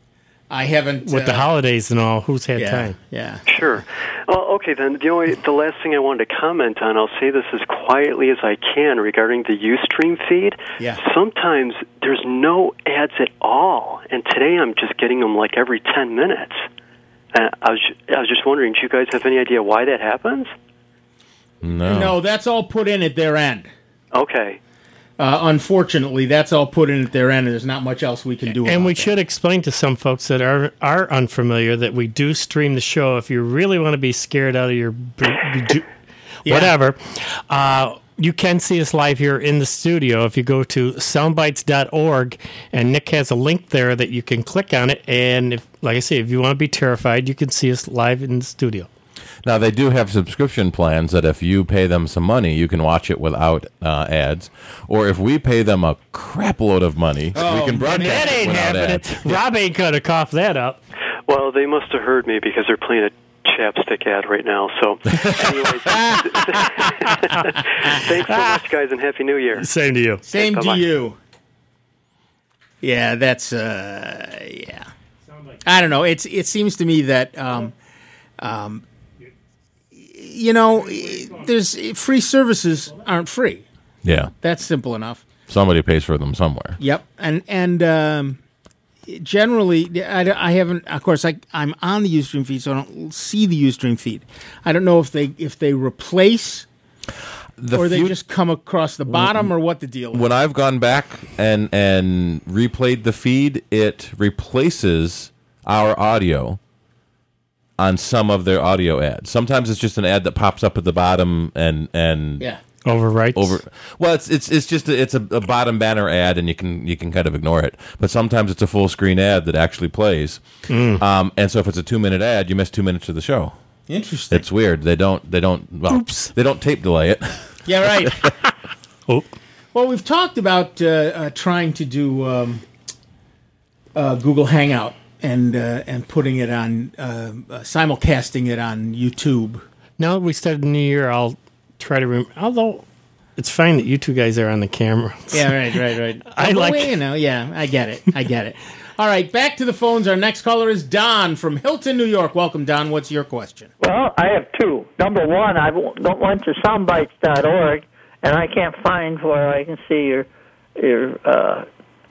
I haven't With the uh, holidays and all, who's had yeah, time? yeah. Sure. Well, okay, then the only the last thing I wanted to comment on, I'll say this as quietly as I can regarding the Ustream feed. Yeah. Sometimes there's no ads at all, and today I'm just getting them like every ten minutes. Uh, I was I was just wondering, do you guys have any idea why that happens? No. No, that's all put in at their end. Okay. Uh, unfortunately, that's all put in at their end, and there's not much else we can do. And about we that. should explain to some folks that are are unfamiliar that we do stream the show. If you really want to be scared out of your b- b- Yeah. whatever, uh, you can see us live here in the studio. If you go to soundbites dot org, and Nick has a link there that you can click on it. And if, like I say, if you want to be terrified, you can see us live in the studio. Now, they do have subscription plans that if you pay them some money, you can watch it without uh, ads. Or if we pay them a crap load of money, we can broadcast That it ain't without happening. ads. Rob ain't gonna cough that up. Well, they must have heard me because they're playing a chapstick ad right now. So, anyways, thanks so much, guys, and Happy New Year. Same to you. Same Bye-bye. to you. Yeah, that's uh, yeah. I don't know. It's it seems to me that um, um, you know, there's free services aren't free. Yeah. That's simple enough. Somebody pays for them somewhere. Yep, and and um, generally, I, I haven't. Of course, I I'm on the Ustream feed, so I don't see the Ustream feed. I don't know if they if they replace The or they few- just come across the bottom, or what the deal is. When I've gone back and and replayed the feed, it replaces our audio on some of their audio ads. Sometimes it's just an ad that pops up at the bottom and and Yeah. Overwrites. over. Well, it's it's it's just a, it's a, a bottom banner ad, and you can you can kind of ignore it. But sometimes it's a full screen ad that actually plays. Um, and so if it's a two minute ad, you miss two minutes of the show. Interesting. It's weird. They don't they don't well, Oops. they don't tape delay it. Yeah, right. Oh. Well, we've talked about uh, uh, trying to do um, uh, Google Hangout and uh, and putting it on uh, uh, simulcasting it on YouTube. Now that we started the new year, I'll try to remember. Although it's fine that you two guys are on the camera. Yeah, right, right, right. I Well, like- you know, yeah, I get it, I get it. All right, back to the phones. Our next caller is Don from Hilton, New York. Welcome, Don. What's your question? Well, I have two. Number one, I w- went to soundbites dot org, and I can't find where I can see your your uh,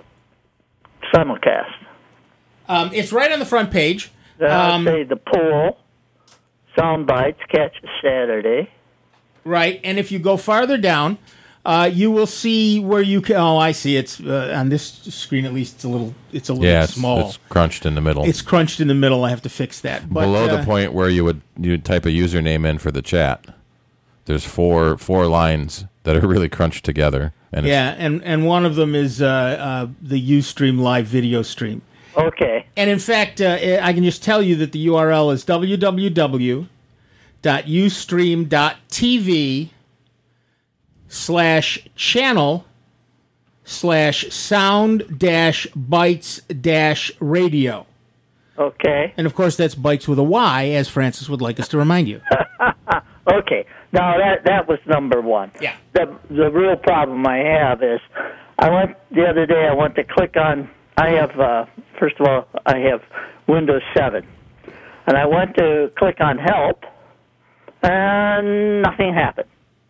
simulcast. Um, it's right on the front page. Then I'll Um, say the poll, soundbites, catch Saturday. Right, and if you go farther down, uh, you will see where you can. Oh, I see. It's uh, on this screen. At least it's a little. It's a little Yeah, it's, small. it's crunched in the middle. It's crunched in the middle. I have to fix that. But, Below uh, the point where you would you would type a username in for the chat. There's four four lines that are really crunched together, and it's, Yeah, and, and one of them is uh, uh, the Ustream live video stream. Okay. And in fact, uh, I can just tell you that the U R L is www dot ustream dot t v slash channel slash sound dash bites dash radio. Okay. And of course, that's bites with a Y, as Francis would like us to remind you. Okay. Now that that was number one. Yeah. The the real problem I have is, I went the other day. I went to click on. I have uh, first of all, I have Windows seven, and I went to click on Help, and nothing happened.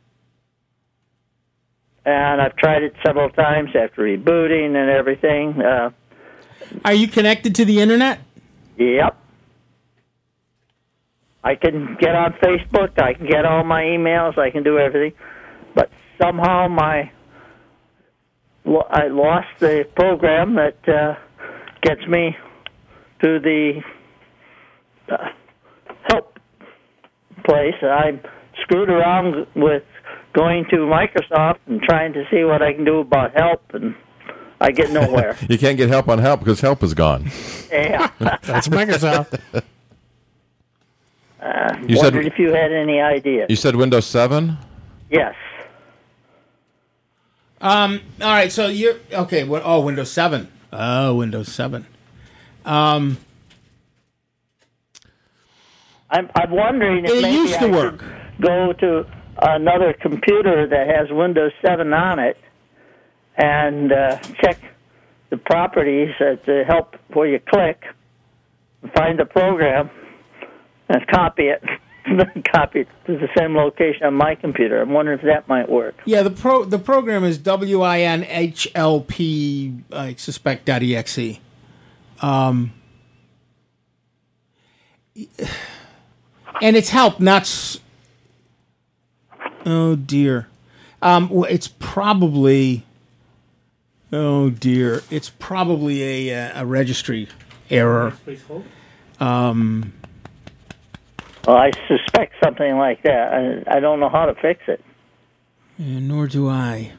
And I've tried it several times after rebooting and everything. Uh, Are you connected to the internet? Yep. I can get on Facebook. I can get all my emails. I can do everything. But somehow my I lost the program that uh, gets me to the uh, help place. I screwed around with going to Microsoft and trying to see what I can do about help, and I get nowhere. You can't get help on help because help is gone. Yeah. That's Microsoft. Uh, You said- wondered if you had any ideas. You said Windows seven? Yes. Um. All right. So you're okay. What? Oh, Windows seven. Oh, Windows seven. Um. I'm I'm wondering if It maybe used to I work. should go to another computer that has Windows seven on it and uh, check the properties uh, to help where you click, find the program, and copy it. Then copy it to the same location on my computer. I'm wondering if that might work. Yeah. The pro the program is W I N H L P. I suspect .exe. Um. And it's help, not. S- oh dear. Um. well, It's probably. Oh dear. It's probably a uh, a registry error. Um. Well, I suspect something like that. I, I don't know how to fix it. Yeah, nor do I.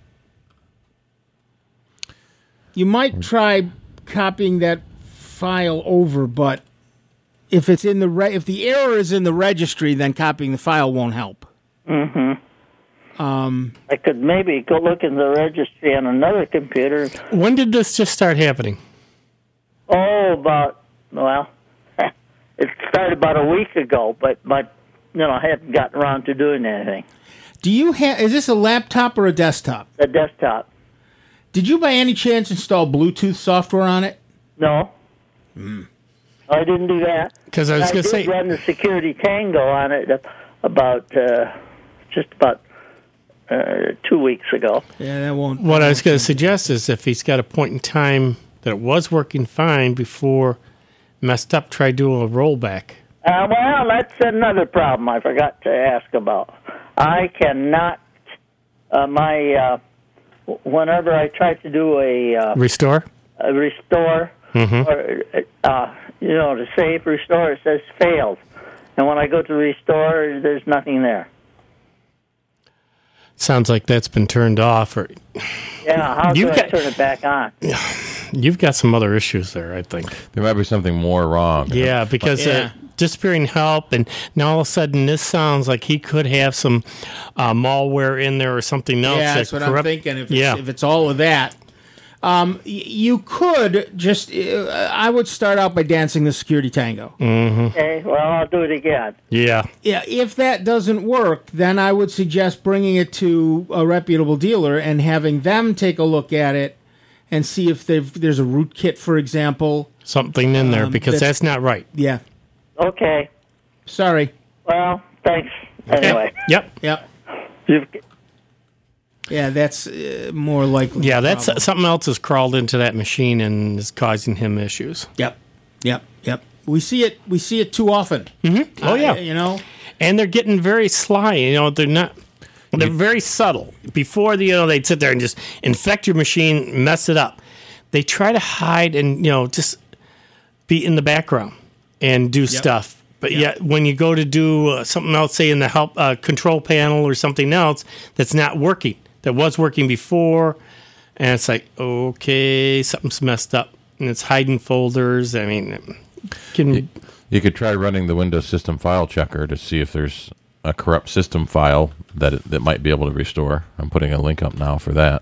You might try copying that file over, but if it's in the re- if the error is in the registry, then copying the file won't help. Mm-hmm. Um, I could maybe go look in the registry on another computer. When did this just start happening? Oh, about, well, it started about a week ago, but, but you know, I haven't gotten around to doing anything. do you have? Is this a laptop or a desktop? A desktop. Did you by any chance install Bluetooth software on it? No. Mm. I didn't do that. 'Cause I was gonna did say- run the Security Tango on it about, uh, just about uh, two weeks ago. Yeah, that won't. What I was going to suggest is if he's got a point in time that it was working fine before messed up, try doing a rollback. Uh, well, that's another problem I forgot to ask about. I cannot, uh, my, uh, whenever I try to do a, uh, Restore? a restore, Mhm. or, uh, you know, to save restore, it says failed. And when I go to restore, there's nothing there. Sounds like that's been turned off. Or Yeah, how do You've I got- turn it back on? You've got some other issues there, I think. There might be something more wrong. Yeah, because Yeah. Uh, disappearing help, and now all of a sudden this sounds like he could have some uh, malware in there or something else. Yeah, that that's what I'm corrupt- thinking. If it's, yeah. if it's all of that, um, y- you could just. Uh, I would start out by dancing the Security Tango. Mm-hmm. Okay, well, I'll do it again. Yeah. Yeah, if that doesn't work, then I would suggest bringing it to a reputable dealer and having them take a look at it and see if they've- there's a rootkit, for example. Something in there, Um, because that's- that's not right. Yeah. Okay. Sorry. Well, thanks. Okay. Anyway. Yep. Yep. You've, Yeah, that's uh, more likely. Yeah, the that's problem. something else has crawled into that machine and is causing him issues. Yep. Yep. Yep. We see it. We see it too often. Mm-hmm. Oh, Uh, yeah. you know. And they're getting very sly. You know, they're not. They're very subtle. Before the, you know, they'd sit there and just infect your machine, mess it up. They try to hide and, you know, just be in the background and do stuff. But Yep. yet, when you go to do uh, something else, say in the help uh, control panel or something else that's not working, that was working before, and it's like, okay, something's messed up, and it's hiding folders. I mean, can, You could try running the Windows System File Checker to see if there's a corrupt system file that it, that might be able to restore. I'm putting a link up now for that.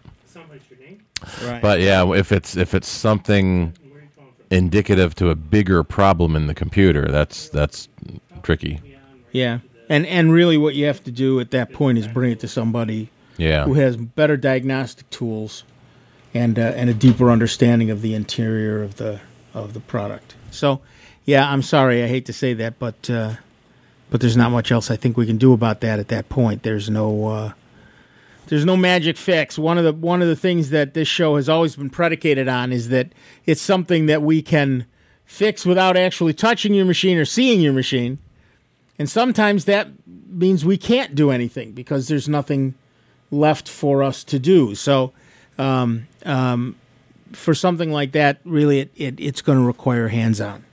Right. But yeah, if it's if it's something indicative to a bigger problem in the computer, that's that's tricky. Yeah, and and really, what you have to do at that point is bring it to somebody Yeah. who has better diagnostic tools and uh, and a deeper understanding of the interior of the of the product. So, yeah, I'm sorry, I hate to say that, but uh, but there's not much else I think we can do about that at that point. There's no. Uh, There's no magic fix. One of the one of the things that this show has always been predicated on is that it's something that we can fix without actually touching your machine or seeing your machine. And sometimes that means we can't do anything because there's nothing left for us to do. So um, um, for something like that, really, it, it it's going to require hands-on.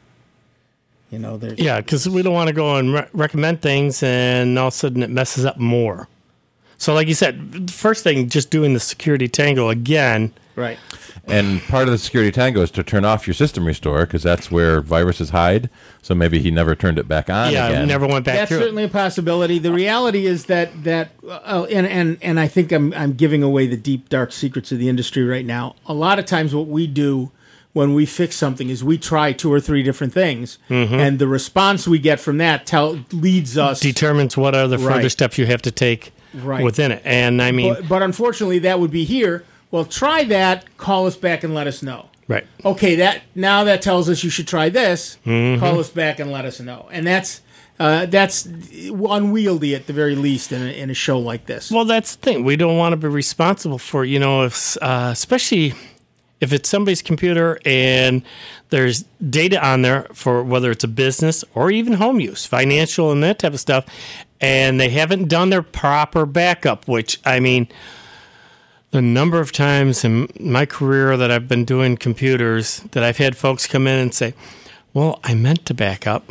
You know, there's Yeah, because we don't want to go and re- recommend things and all of a sudden it messes up more. So like you said, first thing, just doing the security tango again. Right. And part of the security tango is to turn off your system restore because that's where viruses hide. So maybe he never turned it back on Yeah, again. never went back That's through certainly a possibility. The reality is that that uh, and and and I think I'm I'm giving away the deep dark secrets of the industry right now. A lot of times, what we do when we fix something is we try two or three different things, Mhm. and the response we get from that tell leads us determines what are the further Right. steps you have to take Right. within it. And I mean, But, but unfortunately, that would be here. Well, try that. Call us back and let us know. right. Okay, that now that tells us you should try this. Mhm. Call us back and let us know. And that's uh, that's unwieldy at the very least in a, in a show like this. Well, that's the thing. We don't want to be responsible for, you know, if, uh, especially if it's somebody's computer and there's data on there for whether it's a business or even home use, financial and that type of stuff, and they haven't done their proper backup, which, I mean, the number of times in my career that I've been doing computers that I've had folks come in and say, well, I meant to back up.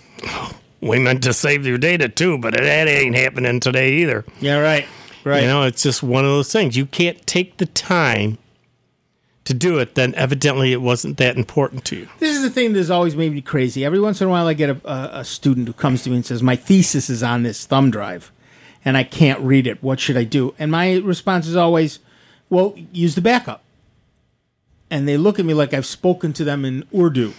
We meant to save your data too, but that ain't happening today either. Yeah, right. Right. You know, it's just one of those things. You can't take the time to do it, then evidently it wasn't that important to you. This is the thing that's always made me crazy. Every once in a while, I get a, a, a student who comes to me and says, my thesis is on this thumb drive, and I can't read it. What should I do? And my response is always, well, use the backup. And they look at me like I've spoken to them in Urdu.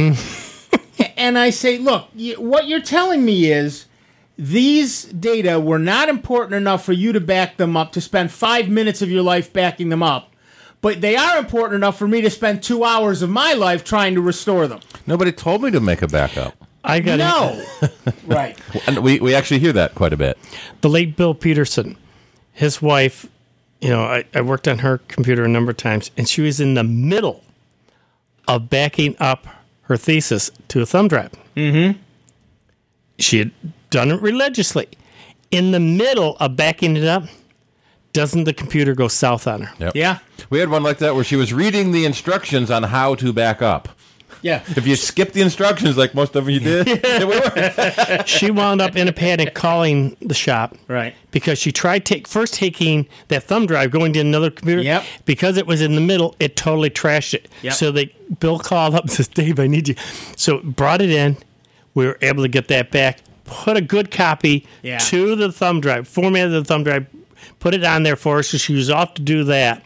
And I say, look, you, what you're telling me is these data were not important enough for you to back them up, to spend five minutes of your life backing them up. But they are important enough for me to spend two hours of my life trying to restore them. Nobody told me to make a backup. I got No. Right. And we, we actually hear that quite a bit. The late Bill Peterson, his wife, you know, I, I worked on her computer a number of times, and she was in the middle of backing up her thesis to a thumb drive. Mm-hmm. She had done it religiously. In the middle of backing it up, doesn't the computer go south on her? Yep. Yeah. We had one like that where she was reading the instructions on how to back up. Yeah. If you skip the instructions like most of you did, it would work. She wound up in a panic calling the shop. Right. Because she tried take first taking that thumb drive, going to another computer. Yep. Because it was in the middle, it totally trashed it. Yep. So they Bill called up and says, Dave, I need you. So brought it in. We were able to get that back, put a good copy Yeah. to the thumb drive, formatted the thumb drive, put it on there for her, so she was off to do that.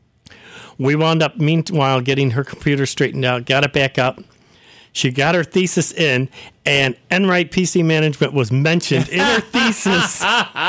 We wound up, meanwhile, getting her computer straightened out, got it back up. She got her thesis in, and Enright P C Management was mentioned in her thesis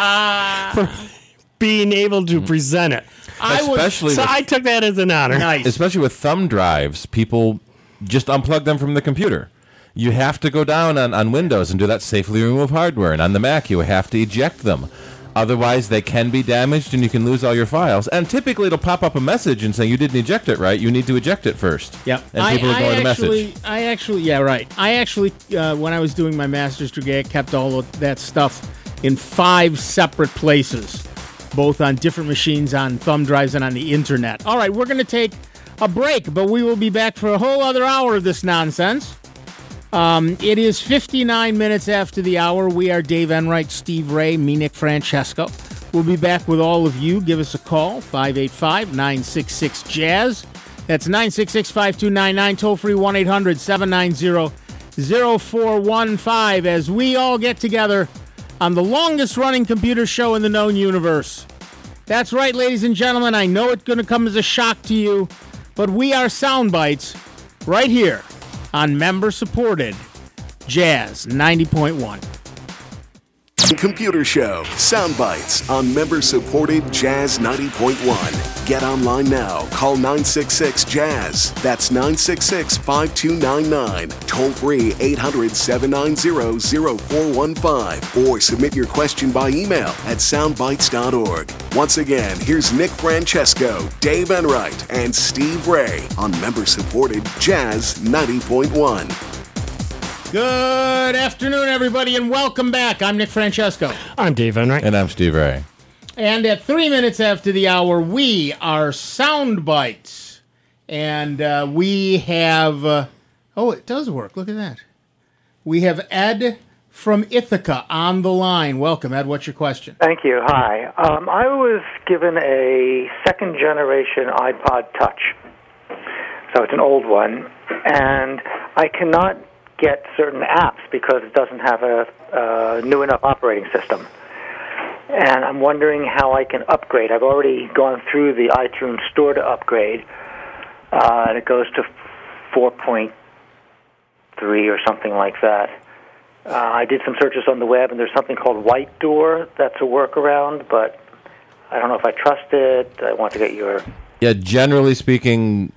for being able to present it. I was, Especially So with, I took that as an honor. Nice. especially with thumb drives, people just unplug them from the computer. You have to go down on, on Windows and do that safely remove hardware, and on the Mac you have to eject them. Otherwise, they can be damaged and you can lose all your files. And typically, it'll pop up a message and say you didn't eject it right. You need to eject it first. Yep. And people I, ignore I the actually, message. I actually, yeah, right. I actually, uh, when I was doing my master's degree, I kept all of that stuff in five separate places, both on different machines, on thumb drives, and on the internet. All right, we're going to take a break, but we will be back for a whole other hour of this nonsense. Um, it is fifty-nine minutes after the hour. We are Dave Enright, Steve Ray, me, Nick Francesco. We'll be back with all of you. Give us a call, five eight five, nine six six, J A Z Z. That's nine six six, five two nine nine. Toll free, one eight hundred, seven nine zero, zero four one five as we all get together on the longest-running computer show in the known universe. That's right, ladies and gentlemen. I know it's going to come as a shock to you, but we are Soundbites right here on member-supported Jazz ninety point one. Computer Show, Soundbites on member-supported Jazz ninety point one. Get online now. Call nine six six, Jazz. That's nine six six, five two nine nine. Toll free eight hundred, seven nine zero, zero four one five. Or submit your question by email at soundbites dot org. Once again, here's Nick Francesco, Dave Enright, and Steve Ray on member-supported Jazz ninety point one. Good afternoon, everybody, and welcome back. I'm Nick Francesco. I'm Dave Enright. And I'm Steve Ray. And at three minutes after the hour, we are Soundbites. And uh, we have... Uh, oh, it does work. Look at that. We have Ed from Ithaca on the line. Welcome, Ed. What's your question? Thank you. Hi. Um, I was given a second-generation iPod Touch. So it's an old one. And I cannot get certain apps because it doesn't have a, a new enough operating system. And I'm wondering how I can upgrade. I've already gone through the iTunes Store to upgrade, uh, and it goes to four point three or something like that. Uh, I did some searches on the web, and there's something called White Door that's a workaround, but I don't know if I trust it. I want to get your... Yeah, generally speaking...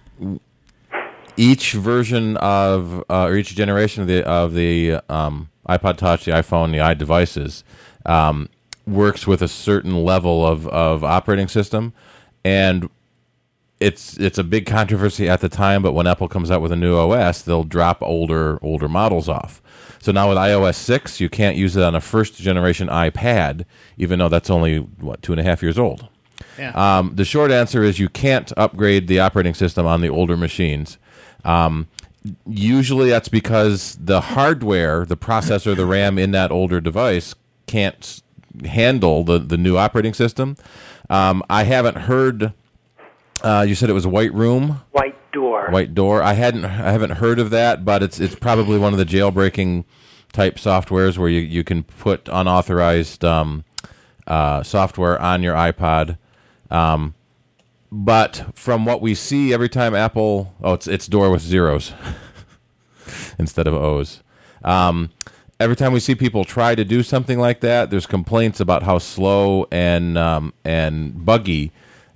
Each version of, uh, or each generation of the of the um, iPod Touch, the iPhone, the iDevices, um, works with a certain level of, of operating system, and it's it's a big controversy at the time. But when Apple comes out with a new O S, they'll drop older older models off. So now with i O S six, you can't use it on a first generation iPad, even though that's only what two and a half years old. Yeah. Um, the short answer is you can't upgrade the operating system on the older machines. Um, usually that's because the hardware, the processor, the RAM in that older device can't s- handle the, the new operating system. Um, I haven't heard, uh, you said it was White Room? White Door. White Door. I hadn't, I haven't heard of that, but it's, it's probably one of the jailbreaking type softwares where you, you can put unauthorized, um, uh, software on your iPod. Um, But from what we see, every time Apple, oh, it's it's door with zeros instead of O's. Um, every time we see people try to do something like that, there's complaints about how slow and um, and buggy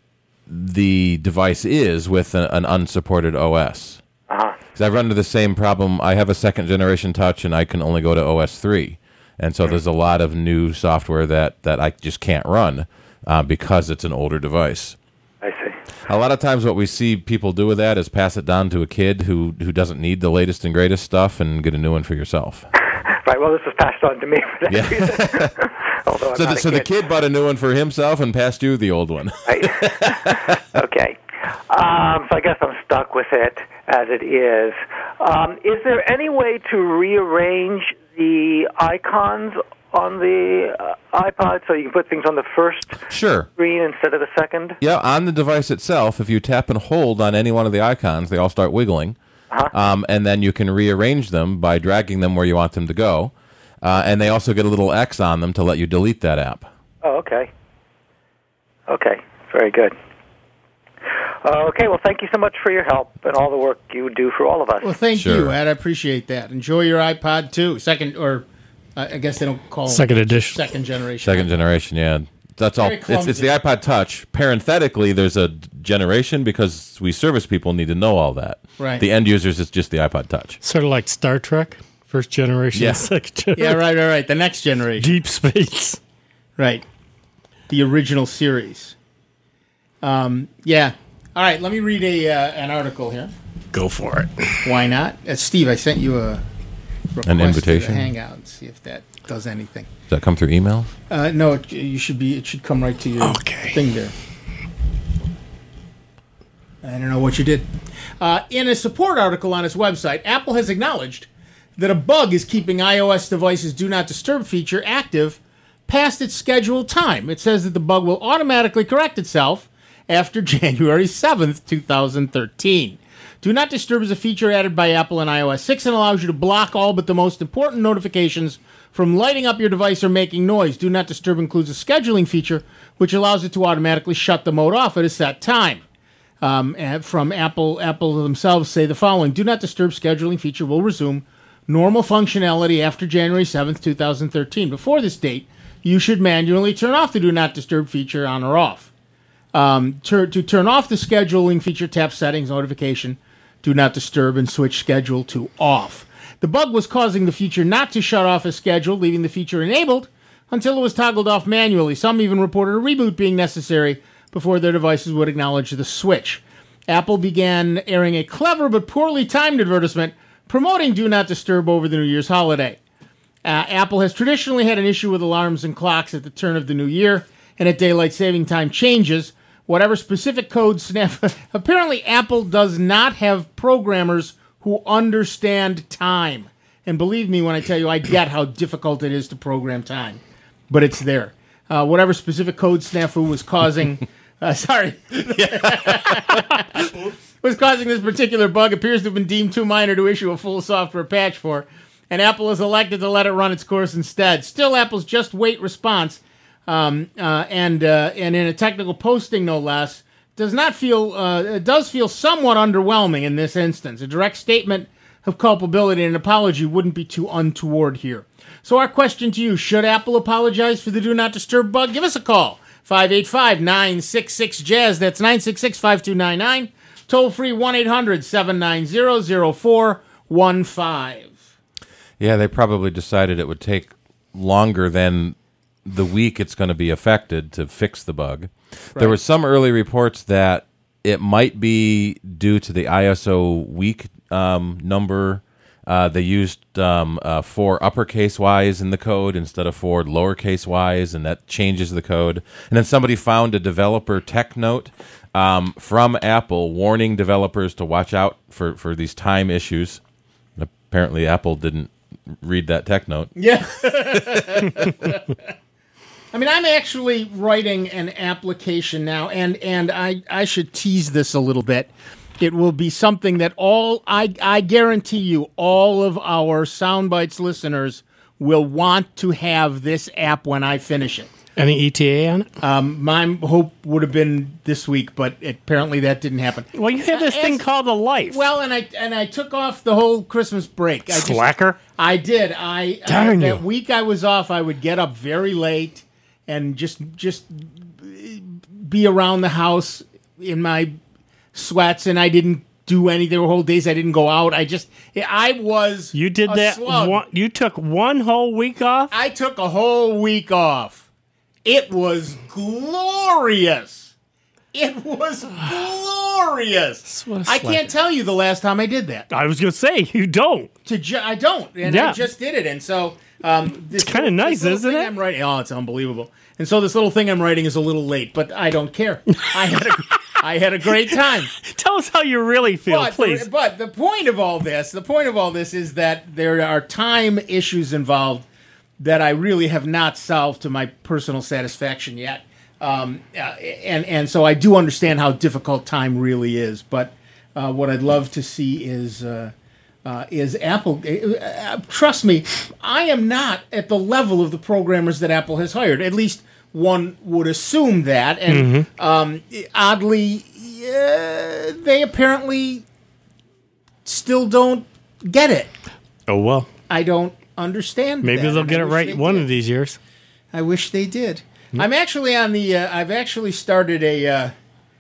the device is with a, an unsupported O S. Uh-huh. 'Cause I've run into the same problem. I have a second generation Touch, and I can only go to O S three, and so there's a lot of new software that that I just can't run uh, because it's an older device. I see. A lot of times what we see people do with that is pass it down to a kid who, who doesn't need the latest and greatest stuff and get a new one for yourself. Right, well, this was passed on to me for that Yeah. reason. Although I'm So, not the, a so the kid. kid bought a new one for himself and passed you the old one. Okay. Um, so I guess I'm stuck with it as it is. Um, is there any way to rearrange the icons on the uh, iPod so you can put things on the first Sure. screen instead of the second? Yeah, on the device itself, if you tap and hold on any one of the icons, they all start wiggling. Uh-huh. Um, and then you can rearrange them by dragging them where you want them to go. Uh, and they also get a little X on them to let you delete that app. Oh, okay. Okay, very good. Uh, okay, well, thank you so much for your help and all the work you do for all of us. Well, thank Sure. you, Ed. I appreciate that. Enjoy your iPod, too. Second, or uh, I guess they don't call Second it edition. Second generation. Second generation, yeah. That's all. Very It's, it's the iPod Touch. Parenthetically, there's a generation because we service people need to know all that. Right. The end users, it's just the iPod Touch. Sort of like Star Trek, first generation, Yeah. second generation. Yeah, right, right, right. The next generation. Deep space. Right. The original series. Um, yeah. All right, let me read a uh, an article here. Go for it. Why not? Uh, Steve, I sent you a request An to invitation? the Hangout. See if that does anything. Does that come through email? Uh, no, it, you should be. It should come right to your Okay. thing there. I don't know what you did. Uh, in a support article on its website, Apple has acknowledged that a bug is keeping iOS devices' Do Not Disturb feature active past its scheduled time. It says that the bug will automatically correct itself after January seventh, twenty thirteen. Do Not Disturb is a feature added by Apple in i O S six and allows you to block all but the most important notifications from lighting up your device or making noise. Do Not Disturb includes a scheduling feature, which allows it to automatically shut the mode off at a set time. Um, and from Apple, Apple themselves say the following: Do Not Disturb scheduling feature will resume normal functionality after January seventh, twenty thirteen. Before this date, you should manually turn off the Do Not Disturb feature on or off. Um, to, to turn off the scheduling feature, tap Settings, Notification, Do Not Disturb, and switch Schedule to Off. The bug was causing the feature not to shut off as scheduled, leaving the feature enabled until it was toggled off manually. Some even reported a reboot being necessary before their devices would acknowledge the switch. Apple began airing a clever but poorly timed advertisement promoting Do Not Disturb over the New Year's holiday. Uh, Apple has traditionally had an issue with alarms and clocks at the turn of the new year and at daylight saving time changes. Whatever specific code snap... Apparently, Apple does not have programmers who understand time. And believe me when I tell you, I get how difficult it is to program time. But it's there. Uh, whatever specific code snafu was causing... Uh, sorry. was causing this particular bug appears to have been deemed too minor to issue a full software patch for, and Apple has elected to let it run its course instead. Still, Apple's just wait response, um, uh, and uh, and in a technical posting no less, does not feel uh, it does feel somewhat underwhelming in this instance. A direct statement of culpability and an apology wouldn't be too untoward here. So our question to you: should Apple apologize for the Do Not Disturb bug? Give us a call. five eight five, nine six six, jazz. That's nine six six, five two nine nine. Toll free one eight hundred, seven nine zero, zero four one five. Yeah, they probably decided it would take longer than the week it's going to be affected to fix the bug. Right. There were some early reports that it might be due to the I S O week um, number. Uh, they used um, uh, four uppercase Y's in the code instead of four lowercase Y's, and that changes the code. And then somebody found a developer tech note um, from Apple warning developers to watch out for, for these time issues. And apparently Apple didn't read that tech note. Yeah. I mean, I'm actually writing an application now, and, and I, I should tease this a little bit. It will be something that all, I, I guarantee you, all of our Soundbites listeners will want to have this app when I finish it. Any E T A on it? Um, my hope would have been this week, but apparently that didn't happen. Well, you had this uh, thing as, called a life. Well, and I and I took off the whole Christmas break. I Slacker? Just, I did. I Darn I, you. That week I was off, I would get up very late and just just be around the house in my sweats, and I didn't do any. There were whole days I didn't go out. I just, I was. You did a that. slug. One, you took one whole week off? I took a whole week off. It was glorious. It was glorious. I can't tell you the last time I did that. I was going to say, you don't. To ju- I don't, and yeah. I just did it, and so um, this it's kind of nice, isn't it? I'm writing, oh, it's unbelievable. And so this little thing I'm writing is a little late, but I don't care. I had a, I had a great time. Tell us how you really feel, but, please. But the point of all this, the point of all this is that there are time issues involved that I really have not solved to my personal satisfaction yet. Um, uh, and, and so I do understand how difficult time really is. But uh, what I'd love to see is uh, uh, is Apple. Uh, trust me, I am not at the level of the programmers that Apple has hired. At least one would assume that. And mm-hmm. um, oddly, uh, they apparently still don't get it. Oh, well. I don't understand. Maybe that, they'll get it right one did. of these years. I wish they did. Mm-hmm. I'm actually on the. Uh, I've actually started a uh,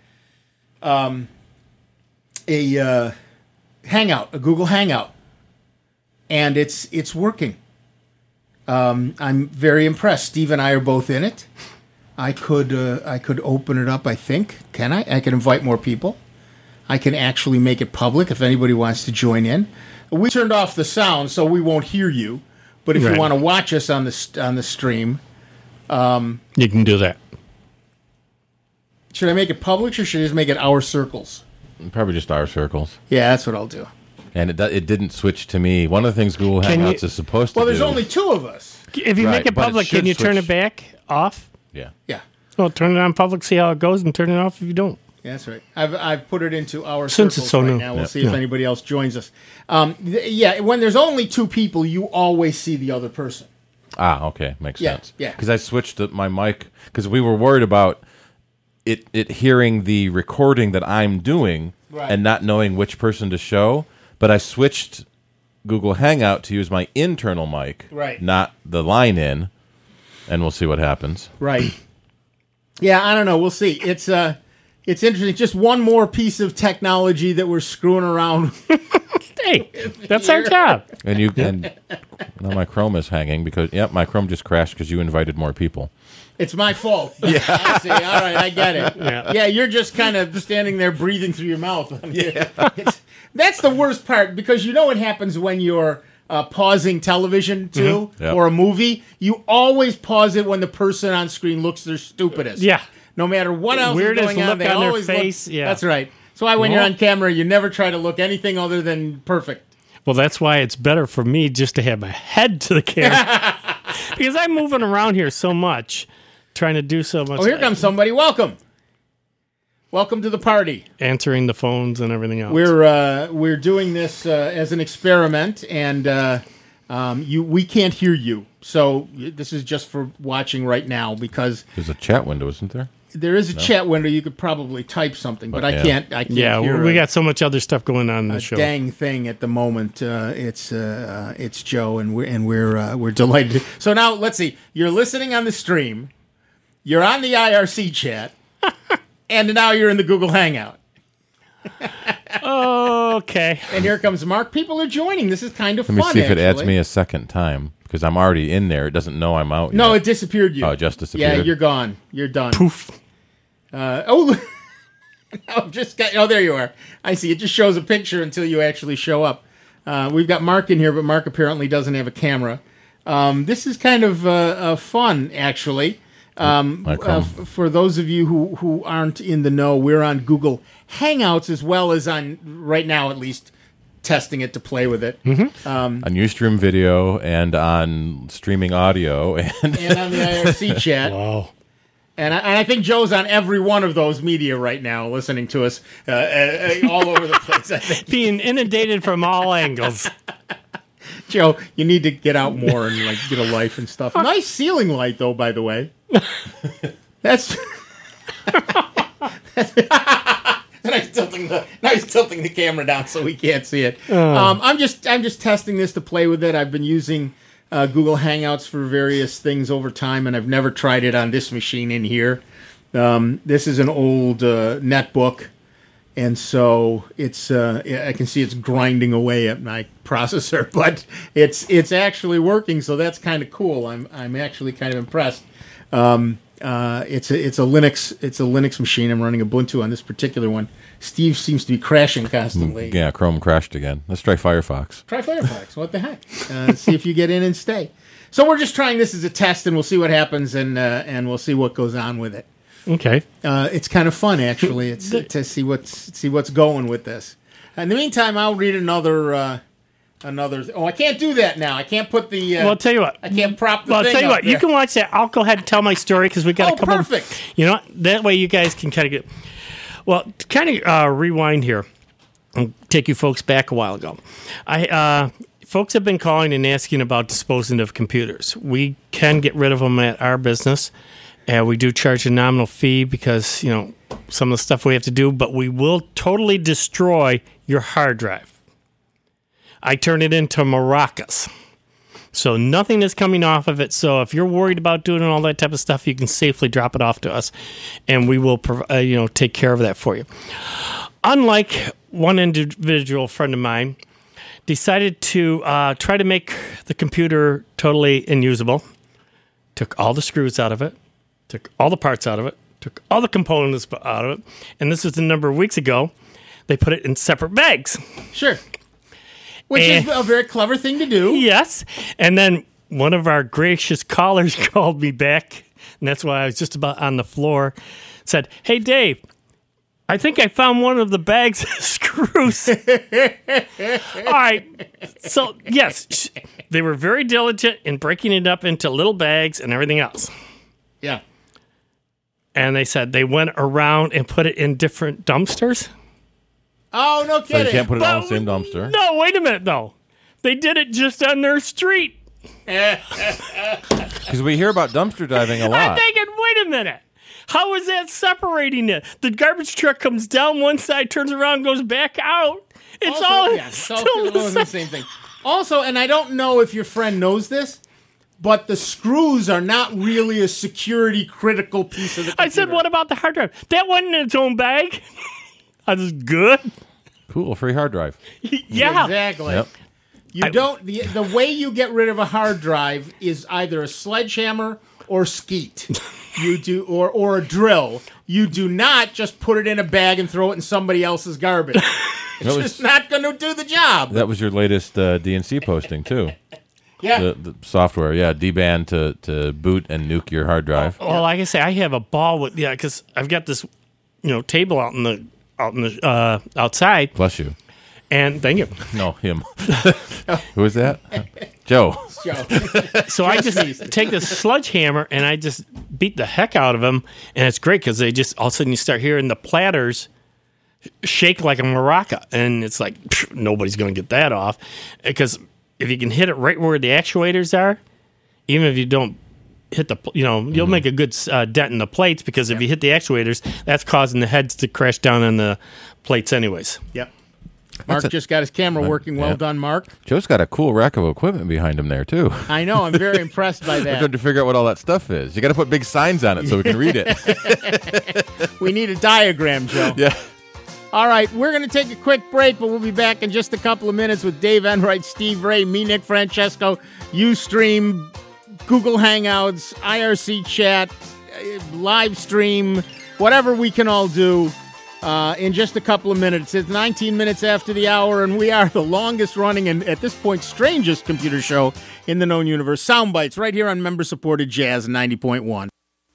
um a uh, Hangout, a Google Hangout, and it's it's working. Um, I'm very impressed. Steve and I are both in it. I could uh, I could open it up. I think can I? I can invite more people. I can actually make it public if anybody wants to join in. We turned off the sound, so we won't hear you. But if right. you want to watch us on the on the stream, um, you can do that. Should I make it public, or should I just make it Our Circles? Probably just Our Circles. Yeah, that's what I'll do. And it it didn't switch to me. One of the things Google can Hangouts you, is supposed to well, do. Well, there's only two of us. If you right, make it public, it can you switch. turn it back off? Yeah. Yeah. Well, turn it on public, see how it goes, and turn it off if you don't. That's right. I've I've put it into our Since circles it's so right new. now. We'll Yeah. see if Yeah. anybody else joins us. Um, th- yeah, when there's only two people, you always see the other person. Ah, okay, makes Yeah, sense. yeah. Because I switched to my mic because we were worried about it it hearing the recording that I'm doing Right. and not knowing which person to show. But I switched Google Hangout to use my internal mic, Right. not the line in, and we'll see what happens. Right. Yeah, I don't know. We'll see. It's uh, it's interesting. Just one more piece of technology that we're screwing around. Hey, that's our job. And you and now my Chrome is hanging because yep, my Chrome just crashed because you invited more people. It's my fault. Yeah. I see. All right, I get it. Yeah. Yeah, you're just kind of standing there breathing through your mouth. Yeah. It's, that's the worst part because you know what happens when you're uh, pausing television too Mhm. Yep. or a movie. You always pause it when the person on screen looks their stupidest. Yeah. No matter what else Weirdest is going on, look they on their always face, look. yeah. That's right. That's why when you're Well- on camera, you never try to look anything other than perfect. Well, that's why it's better for me just to have my head to the camera because I'm moving around here so much, trying to do so much. Oh, here comes somebody. Welcome. Welcome to the party. Answering the phones and everything else. We're uh, we're doing this uh, as an experiment, and uh, um, you we can't hear you. So this is just for watching right now because There's a chat window, isn't there? there is a No? chat window. You could probably type something, but I Yeah. can't. I can't. yeah, hear we a- got so much other stuff going on in the a show. dang thing at the moment. Uh, it's uh, uh, it's Joe, and we're and we're uh, we're delighted. So now let's see. You're listening on the stream. You're on the I R C chat, and now you're in the Google Hangout. Okay. And here comes Mark. People are joining. This is kind of Let me fun. see if it adds actually. me a second time because I'm already in there. It doesn't know I'm out. No, yet. it disappeared you. Oh, it just disappeared? Yeah, you're gone. You're done. Poof. Uh, oh, I've just got. Oh, there you are. I see. It just shows a picture until you actually show up. Uh, we've got Mark in here, but Mark apparently doesn't have a camera. Um, this is kind of uh, uh, fun, actually. Um, My uh, Chrome. f- for those of you who, who aren't in the know, we're on Google Hangouts as well as on, right now at least, testing it to play with it. Mm-hmm. Um, on Ustream video and on streaming audio and, and on the I R C chat. Wow. And I, and I think Joe's on every one of those media right now, listening to us uh, uh, uh, all over the place. I think. Being inundated from all angles. Joe, you need to get out more and like get a life and stuff. Nice ceiling light, though. By the way, that's. that's nice tilting the nice tilting the camera down so we can't see it. Oh. Um, I'm just I'm just testing this to play with it. I've been using uh, Google Hangouts for various things over time, and I've never tried it on this machine in here. Um, this is an old uh, netbook, and so it's uh, I can see it's grinding away at my processor, but it's it's actually working. So that's kind of cool. I'm I'm actually kind of impressed. Um, uh, it's a it's a Linux it's a Linux machine. I'm running Ubuntu on this particular one. Steve seems to be crashing constantly. yeah, Chrome crashed again. Let's try Firefox. Try Firefox. What the heck? Uh, see if you get in and stay. So we're just trying this as a test, and we'll see what happens, and uh, and we'll see what goes on with it. Okay. Uh, it's kind of fun, actually. It's to see what's see what's going with this. In the meantime, I'll read another uh, another. Oh, I can't do that now. I can't put the. Uh, Well, I'll tell you what. I can't prop the Well, I'll thing tell you up what. You there. can watch that. I'll go ahead and tell my story because we got Oh, a couple. perfect. You know what? That way you guys can kind of get. Well, to kind of uh, rewind here and take you folks back a while ago. I uh, folks have been calling and asking about disposing of computers. We can get rid of them at our business, and we do charge a nominal fee because you know some of the stuff we have to do. But we will totally destroy your hard drive. I turn it into maracas. So nothing is coming off of it. So if you're worried about doing all that type of stuff, you can safely drop it off to us, and we will, prov- uh, you know, take care of that for you. Unlike one individual friend of mine, decided to uh, try to make the computer totally unusable. Took all the screws out of it, took all the parts out of it, took all the components out of it, and this was a number of weeks ago. They put it in separate bags. Sure. Which And- is a very clever thing to do. Yes. And then one of our gracious callers called me back, and that's why I was just about on the floor, said, "Hey, Dave, I think I found one of the bags of screws." All right. So, yes, sh- they were very diligent in breaking it up into little bags and everything else. Yeah. and they said they went around and put it in different dumpsters. Oh, no kidding. So you can't put it But- all in the same dumpster. No, wait a minute, though. They did it just on their street. Because we hear about dumpster diving a I'm lot. thinking, wait a minute. How is that separating it? The garbage truck comes down one side, turns around, goes back out. It's Also, all yeah, it's all still the the same. same thing. Also, and I don't know if your friend knows this, but the screws are not really a security critical piece of the computer. I said, what about the hard drive? That wasn't in its own bag. I was good. Cool, free hard drive. Yeah. Exactly. Yep. You I- don't. The, the way you get rid of a hard drive is either a sledgehammer or skeet. You do, or or a drill. You do not just put it in a bag and throw it in somebody else's garbage. It's That was- just not going to do the job. That was your latest uh, D N C posting, too. Yeah. The, the software, yeah, D-ban to, to boot and nuke your hard drive. Well, like I say, I have a ball with yeah, because I've got this, you know, table out in the out in the uh, outside. Bless you. And thank you. No, him. Who is that? Joe. Joe. So I just take this sledgehammer and I just beat the heck out of them, and it's great because they just all of a sudden you start hearing the platters shake like a maraca, and it's like pff, nobody's going to get that off because if you can hit it right where the actuators are, even if you don't hit the, you know, you'll make a good uh, dent in the plates because if you hit the actuators, that's causing the heads to crash down on the plates anyways. Yep. Mark a- just got his camera working. Well yeah. done, Mark. Joe's got a cool rack of equipment behind him there, too. I know. I'm very impressed by We're trying that. to figure out what all that stuff is. You got to put big signs on it so we can read it. We need a diagram, Joe. Yeah. All right, we're going to take a quick break, but we'll be back in just a couple of minutes with Dave Enright, Steve Ray, me, Nick Francesco, Ustream, Google Hangouts, I R C Chat, uh, live stream, whatever we can all do uh, in just a couple of minutes. It's nineteen minutes after the hour, and we are the longest running and, at this point, strangest computer show in the known universe. Soundbites right here on member-supported Jazz ninety point one.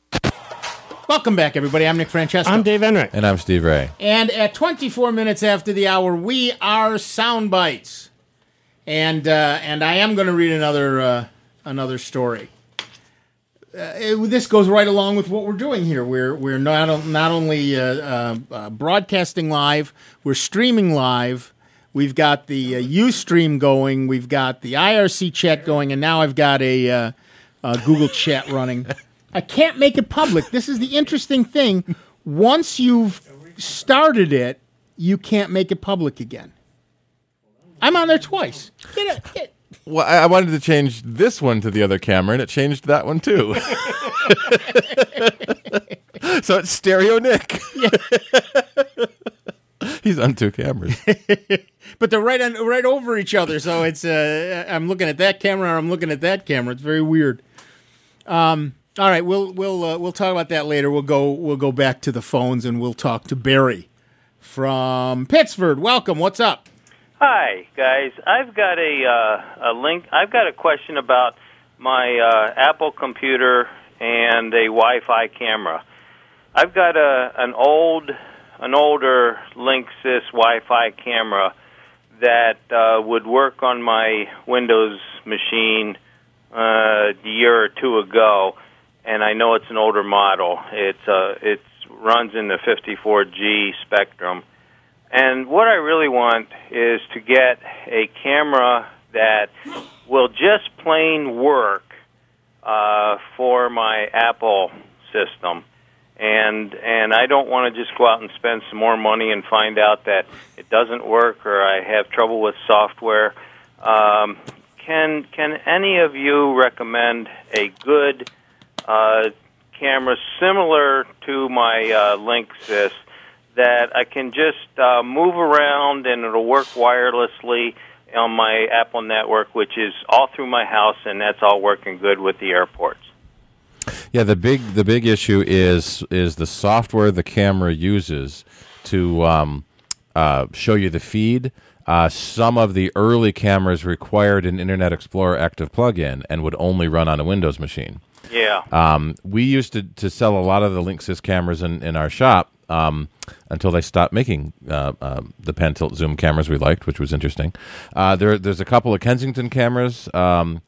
Welcome back, everybody. I'm Nick Francesco. I'm Dave Enright. And I'm Steve Ray. And at twenty-four minutes after the hour, we are Soundbites. And uh, and I am going to read another uh, another story. Uh, it- this goes right along with what we're doing here. We're we're not not only uh, uh, uh, broadcasting live, we're streaming live. We've got the uh, Ustream going. We've got the I R C chat going, and now I've got a uh, uh, Google chat running. I can't make it public. This is the interesting thing. Once you've started it, you can't make it public again. I'm on there twice. Get it, get, Well, I I wanted to change this one to the other camera, and it changed that one, too. So it's Stereo Nick. He's on two cameras. but they're right on, right over each other. So it's uh, I'm looking at that camera, or I'm looking at that camera. It's very weird. Um. All right, we'll we'll uh, we'll talk about that later. We'll go we'll go back to the phones and we'll talk to Barry from Pittsford. Welcome. What's up? Hi, guys. I've got a uh, a link. I've got a question about my uh, Apple computer and a Wi-Fi camera. I've got a an old an older Linksys Wi-Fi camera that uh, would work on my Windows machine uh, a year or two ago, and I know it's an older model. It's uh, it runs in the fifty-four G spectrum. And what I really want is to get a camera that will just plain work uh, for my Apple system. And and I don't want to just go out and spend some more money and find out that it doesn't work or I have trouble with software. Um, can can any of you recommend a good uh, camera similar to my uh, Linksys that I can just uh, move around and it'll work wirelessly on my Apple network, which is all through my house, and that's all working good with the airports? Yeah, the big the big issue is is the software the camera uses to um, uh, show you the feed. Uh, some of the early cameras required an Internet Explorer active plug-in and would only run on a Windows machine. Yeah. Um, we used to, to sell a lot of the Linksys cameras in, in our shop um, until they stopped making uh, uh, the pan tilt zoom cameras we liked, which was interesting. Uh, there, there's a couple of Kensington cameras. Um,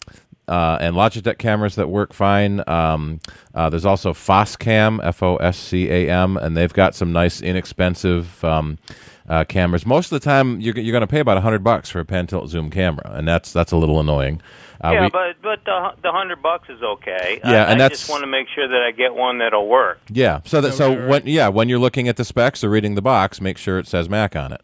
uh, and Logitech cameras that work fine. Um, uh, there's also Foscam, F O S C A M, and they've got some nice, inexpensive um, uh, cameras. Most of the time, you're, you're going to pay about a hundred bucks for a pan tilt zoom camera, and that's that's a little annoying. Uh, yeah, we, but but the the hundred bucks is okay. Yeah, I, and I that's just want to make sure that I get one that'll work. Yeah, so that so Right, right. when yeah when you're looking at the specs or reading the box, make sure it says Mac on it.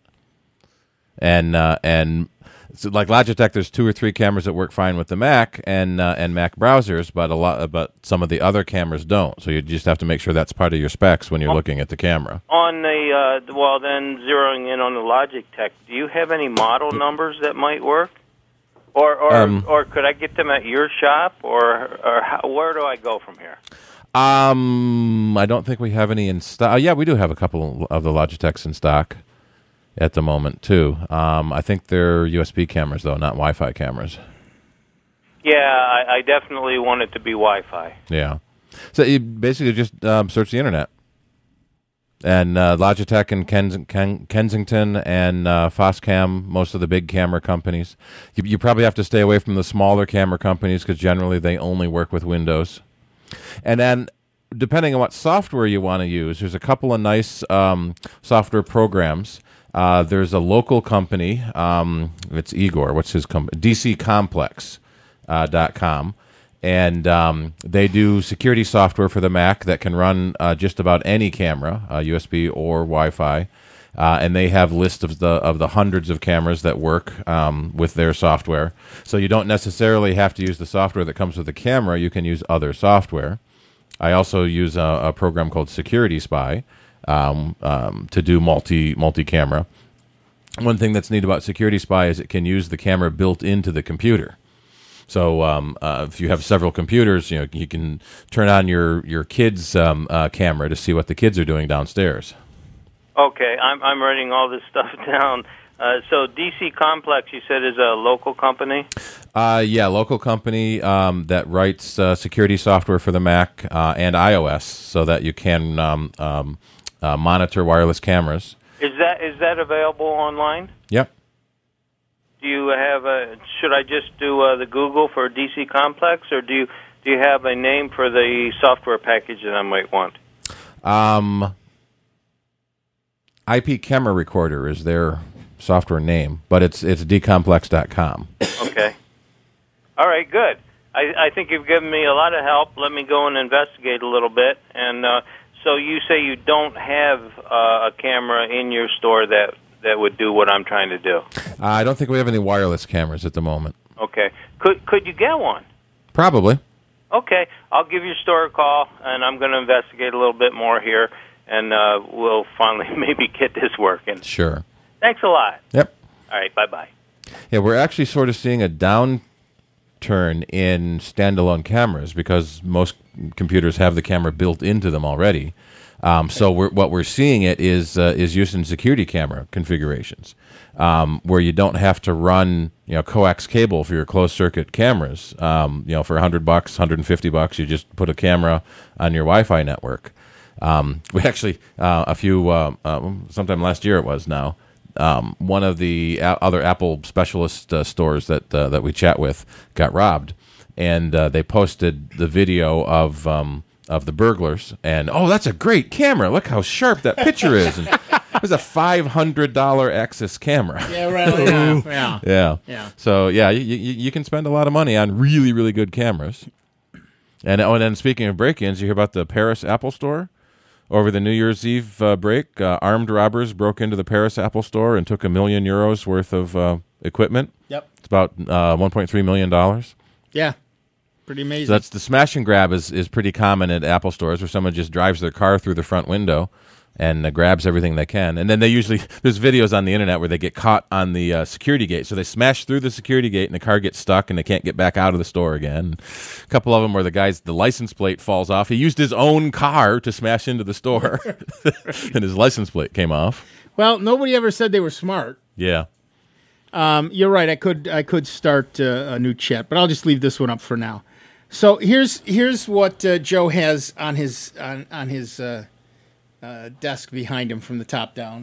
And uh, and so like Logitech, there's two or three cameras that work fine with the Mac and uh, and Mac browsers, but a lot but some of the other cameras don't. So you just have to make sure that's part of your specs when you're looking at the camera. On the uh, well, then zeroing in on the Logitech, do you have any model numbers that might work, or or Um, or could I get them at your shop, or or how, where do I go from here? Um, I don't think we have any in stock. Uh, yeah, we do have a couple of the Logitechs in stock at the moment too. Um, I think they're U S B cameras though, not Wi-Fi cameras. Yeah, I, I definitely want it to be Wi-Fi. Yeah. So you basically just um, search the internet. And uh, Logitech and Kens- Ken- Kensington and uh, Foscam, most of the big camera companies. You, you probably have to stay away from the smaller camera companies because generally they only work with Windows. And then depending on what software you want to use, there's a couple of nice um, software programs. Uh, there's a local company. Um, it's Igor. What's his company? D C complex dot com. And um, they do security software for the Mac that can run uh, just about any camera, uh, U S B or Wi-Fi. Uh, and they have lists of the of the hundreds of cameras that work um, with their software. So you don't necessarily have to use the software that comes with the camera. You can use other software. I also use a, a program called Security Spy um, um, to do multi multi camera. One thing that's neat about Security Spy is it can use the camera built into the computer. So um, uh, if you have several computers, you know you can turn on your your kids' um, uh, camera to see what the kids are doing downstairs. Okay, I'm I'm writing all this stuff down. Uh, so D C Complex, you said, is a local company? Uh, yeah, local company um, that writes uh, security software for the Mac uh, and iOS so that you can um, um, uh, monitor wireless cameras. Is that is that available online? Yep. Do you have a? Should I just do uh, the Google for D C Complex, or do you do you have a name for the software package that I might want? Um, I P Camera Recorder is their software name, but it's it's d complex dot com. Okay. All right, good. I, I think you've given me a lot of help. Let me go and investigate a little bit. And uh, so you say you don't have uh, a camera in your store that, that would do what I'm trying to do. Uh, I don't think we have any wireless cameras at the moment. Okay. Could could you get one? Probably. Okay. I'll give your store a call, and I'm going to investigate a little bit more here, and uh, we'll finally maybe get this working. Sure. Thanks a lot. Yep. All right. Bye-bye. Yeah, we're actually sort of seeing a downturn in standalone cameras because most computers have the camera built into them already. Um, so we're, what we're seeing it is uh, is using security camera configurations um, where you don't have to run you know coax cable for your closed circuit cameras. Um, you know, for a hundred bucks, hundred and fifty bucks, you just put a camera on your Wi-Fi network. Um, we actually uh, a few uh, uh, sometime last year it was now. Um, one of the a- other Apple specialist uh, stores that uh, that we chat with got robbed, and uh, they posted the video of um, of the burglars. And oh, that's a great camera! Look how sharp that picture is. And it was a five hundred dollar Axis camera. Yeah, right. Yeah, yeah. yeah. Yeah. So yeah, you, you you can spend a lot of money on really really good cameras. And oh, and then speaking of break-ins, you hear about the Paris Apple Store? Over the New Year's Eve uh, break, uh, armed robbers broke into the Paris Apple Store and took a million euros worth of uh, equipment. Yep. It's about uh, one point three million dollars. Yeah. Pretty amazing. So that's the smash and grab is, is pretty common at Apple stores where someone just drives their car through the front window and uh, grabs everything they can. And then they usually, there's videos on the internet where they get caught on the uh, security gate. So they smash through the security gate and the car gets stuck and they can't get back out of the store again. A couple of them where the guy's, the license plate falls off. He used his own car to smash into the store and his license plate came off. Well, nobody ever said they were smart. Yeah. Um, you're right. I could I could start uh, a new chat, but I'll just leave this one up for now. So here's here's what uh, Joe has on his on on his uh, uh, desk behind him from the top down.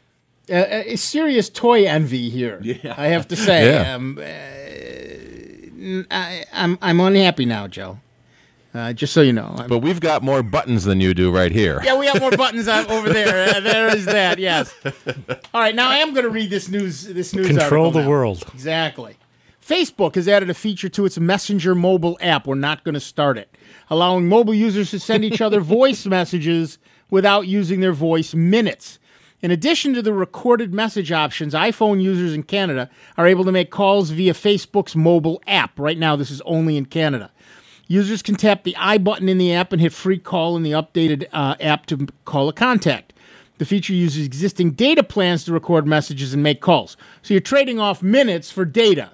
Uh, a serious toy envy here. Yeah. I have to say. Yeah. Um, uh, I, I'm I'm unhappy now, Joe. Uh, just so you know. I'm, But we've got more buttons than you do right here. yeah, we have more buttons on, over there. Uh, there is that. Yes. All right. Now I am going to read this news. This news Control article the now. world. Exactly. Facebook has added a feature to its Messenger mobile app. We're not going to start it, allowing mobile users to send each other voice messages without using their voice minutes. In addition to the recorded message options, iPhone users in Canada are able to make calls via Facebook's mobile app. Right now, this is only in Canada. Users can tap the I button in the app and hit free call in the updated uh, app to call a contact. The feature uses existing data plans to record messages and make calls. So you're trading off minutes for data,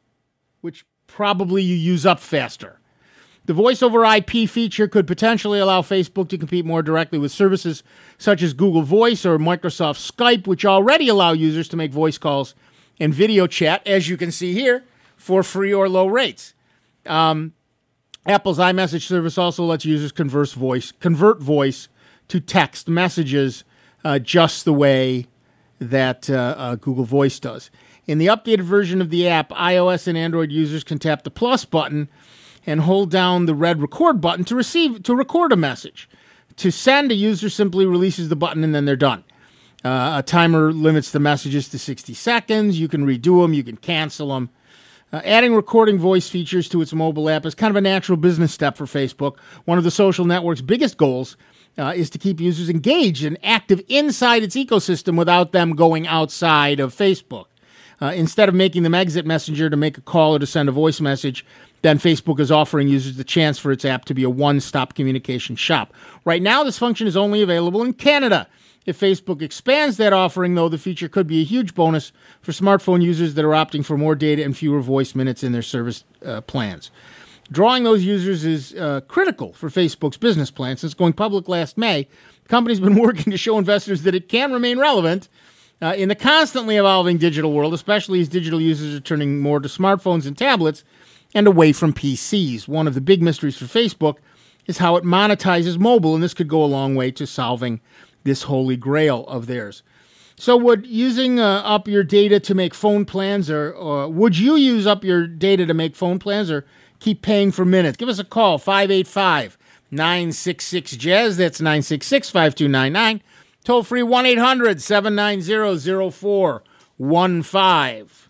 which probably you use up faster. The voice over I P feature could potentially allow Facebook to compete more directly with services such as Google Voice or Microsoft Skype, which already allow users to make voice calls and video chat, as you can see here, for free or low rates. Um, Apple's iMessage service also lets users converse voice, convert voice to text messages uh, just the way that uh, uh, Google Voice does. In the updated version of the app, iOS and Android users can tap the plus button and hold down the red record button to receive to record a message. To send, a user simply releases the button and then they're done. Uh, a timer limits the messages to sixty seconds. You can redo them. You can cancel them. Uh, adding recording voice features to its mobile app is kind of a natural business step for Facebook. One of the social network's biggest goals uh, is to keep users engaged and active inside its ecosystem without them going outside of Facebook. Uh, instead of making them exit Messenger to make a call or to send a voice message, then Facebook is offering users the chance for its app to be a one-stop communication shop. Right now, this function is only available in Canada. If Facebook expands that offering, though, the feature could be a huge bonus for smartphone users that are opting for more data and fewer voice minutes in their service uh, plans. Drawing those users is uh, critical for Facebook's business plan. Since going public last May, the company's been working to show investors that it can remain relevant uh, in the constantly evolving digital world, especially as digital users are turning more to smartphones and tablets and away from P Cs. One of the big mysteries for Facebook is how it monetizes mobile, and this could go a long way to solving this holy grail of theirs. So would using uh, up your data to make phone plans, or, or would you use up your data to make phone plans, or keep paying for minutes? Give us a call, five eight five, nine six six, jazz. That's nine six six, five two nine nine. Toll free one eight hundred, seven nine zero, zero four one five.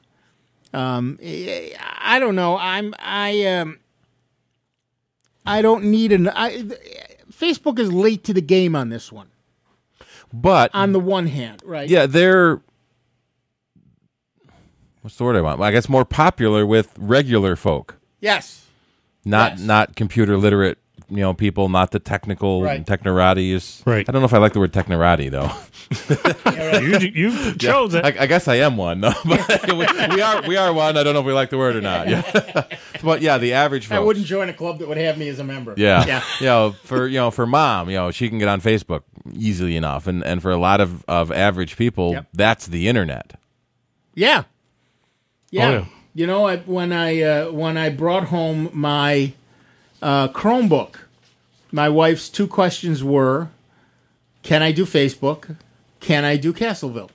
Um, I don't know. I'm, I, um, I don't need an, I, Facebook is late to the game on this one. But on the one hand, right? Yeah, they're what's the word I want? Well, I guess more popular with regular folk. Yes. Not yes. not computer literate, you know, people, not the technical right. technorati. Right. I don't know if I like the word technorati though. yeah, right. You you chose yeah, it. I, I guess I am one. No, but we, we are we are one. I don't know if we like the word or not. Yeah. But yeah, the average folks. I wouldn't join a club that would have me as a member. Yeah. Yeah. You know, for you know, for mom, you know, she can get on Facebook easily enough, and and for a lot of, of average people, yep. that's the internet. Yeah. Yeah. Oh, yeah. You know, I, when I uh, when I brought home my uh, Chromebook, my wife's two questions were, can I do Facebook? Can I do Castleville?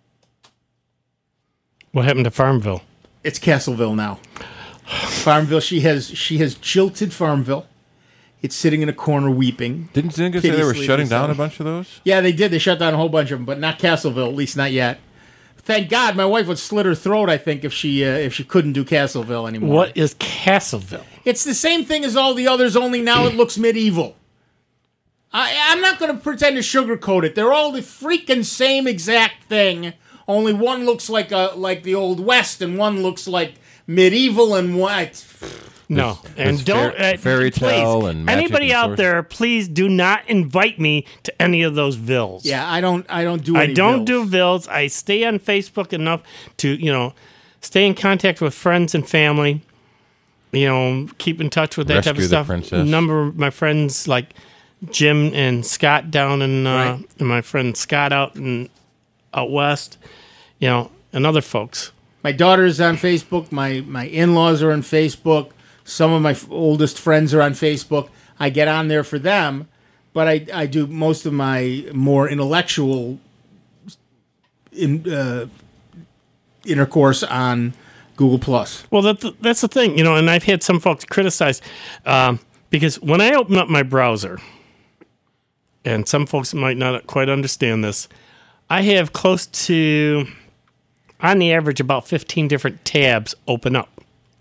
What happened to Farmville? It's Castleville now. Farmville, she has she has jilted Farmville. It's sitting in a corner weeping. Didn't Zynga say they were shutting down a bunch of those? Yeah, they did. They shut down a whole bunch of them, but not Castleville, at least not yet. Thank God, my wife would slit her throat, I think, if she uh, if she couldn't do Castleville anymore. What is Castleville? It's the same thing as all the others, only now it looks medieval. I, I'm not going to pretend to sugarcoat it. They're all the freaking same exact thing, only one looks like a like the Old West, and one looks like medieval, and what... No, there's, and there's don't fair, uh, fairy tale please, and magic anybody and out sorcery. there, please do not invite me to any of those vills. Yeah, I don't. I don't do. Any I don't bills. do vills. I stay on Facebook enough to you know stay in contact with friends and family. You know, keep in touch with that Rescue type of the stuff. princess. Number of my friends like Jim and Scott down in, uh, Right. and my friend Scott out in out west. You know, and other folks. My daughter's on Facebook. My my in-laws are on Facebook. Some of my f- oldest friends are on Facebook. I get on there for them, but I, I do most of my more intellectual in, uh, intercourse on Google Plus. Well, that, that's the thing, you know, and I've had some folks criticize um, because when I open up my browser, and some folks might not quite understand this, I have close to, on the average, about fifteen different tabs open up.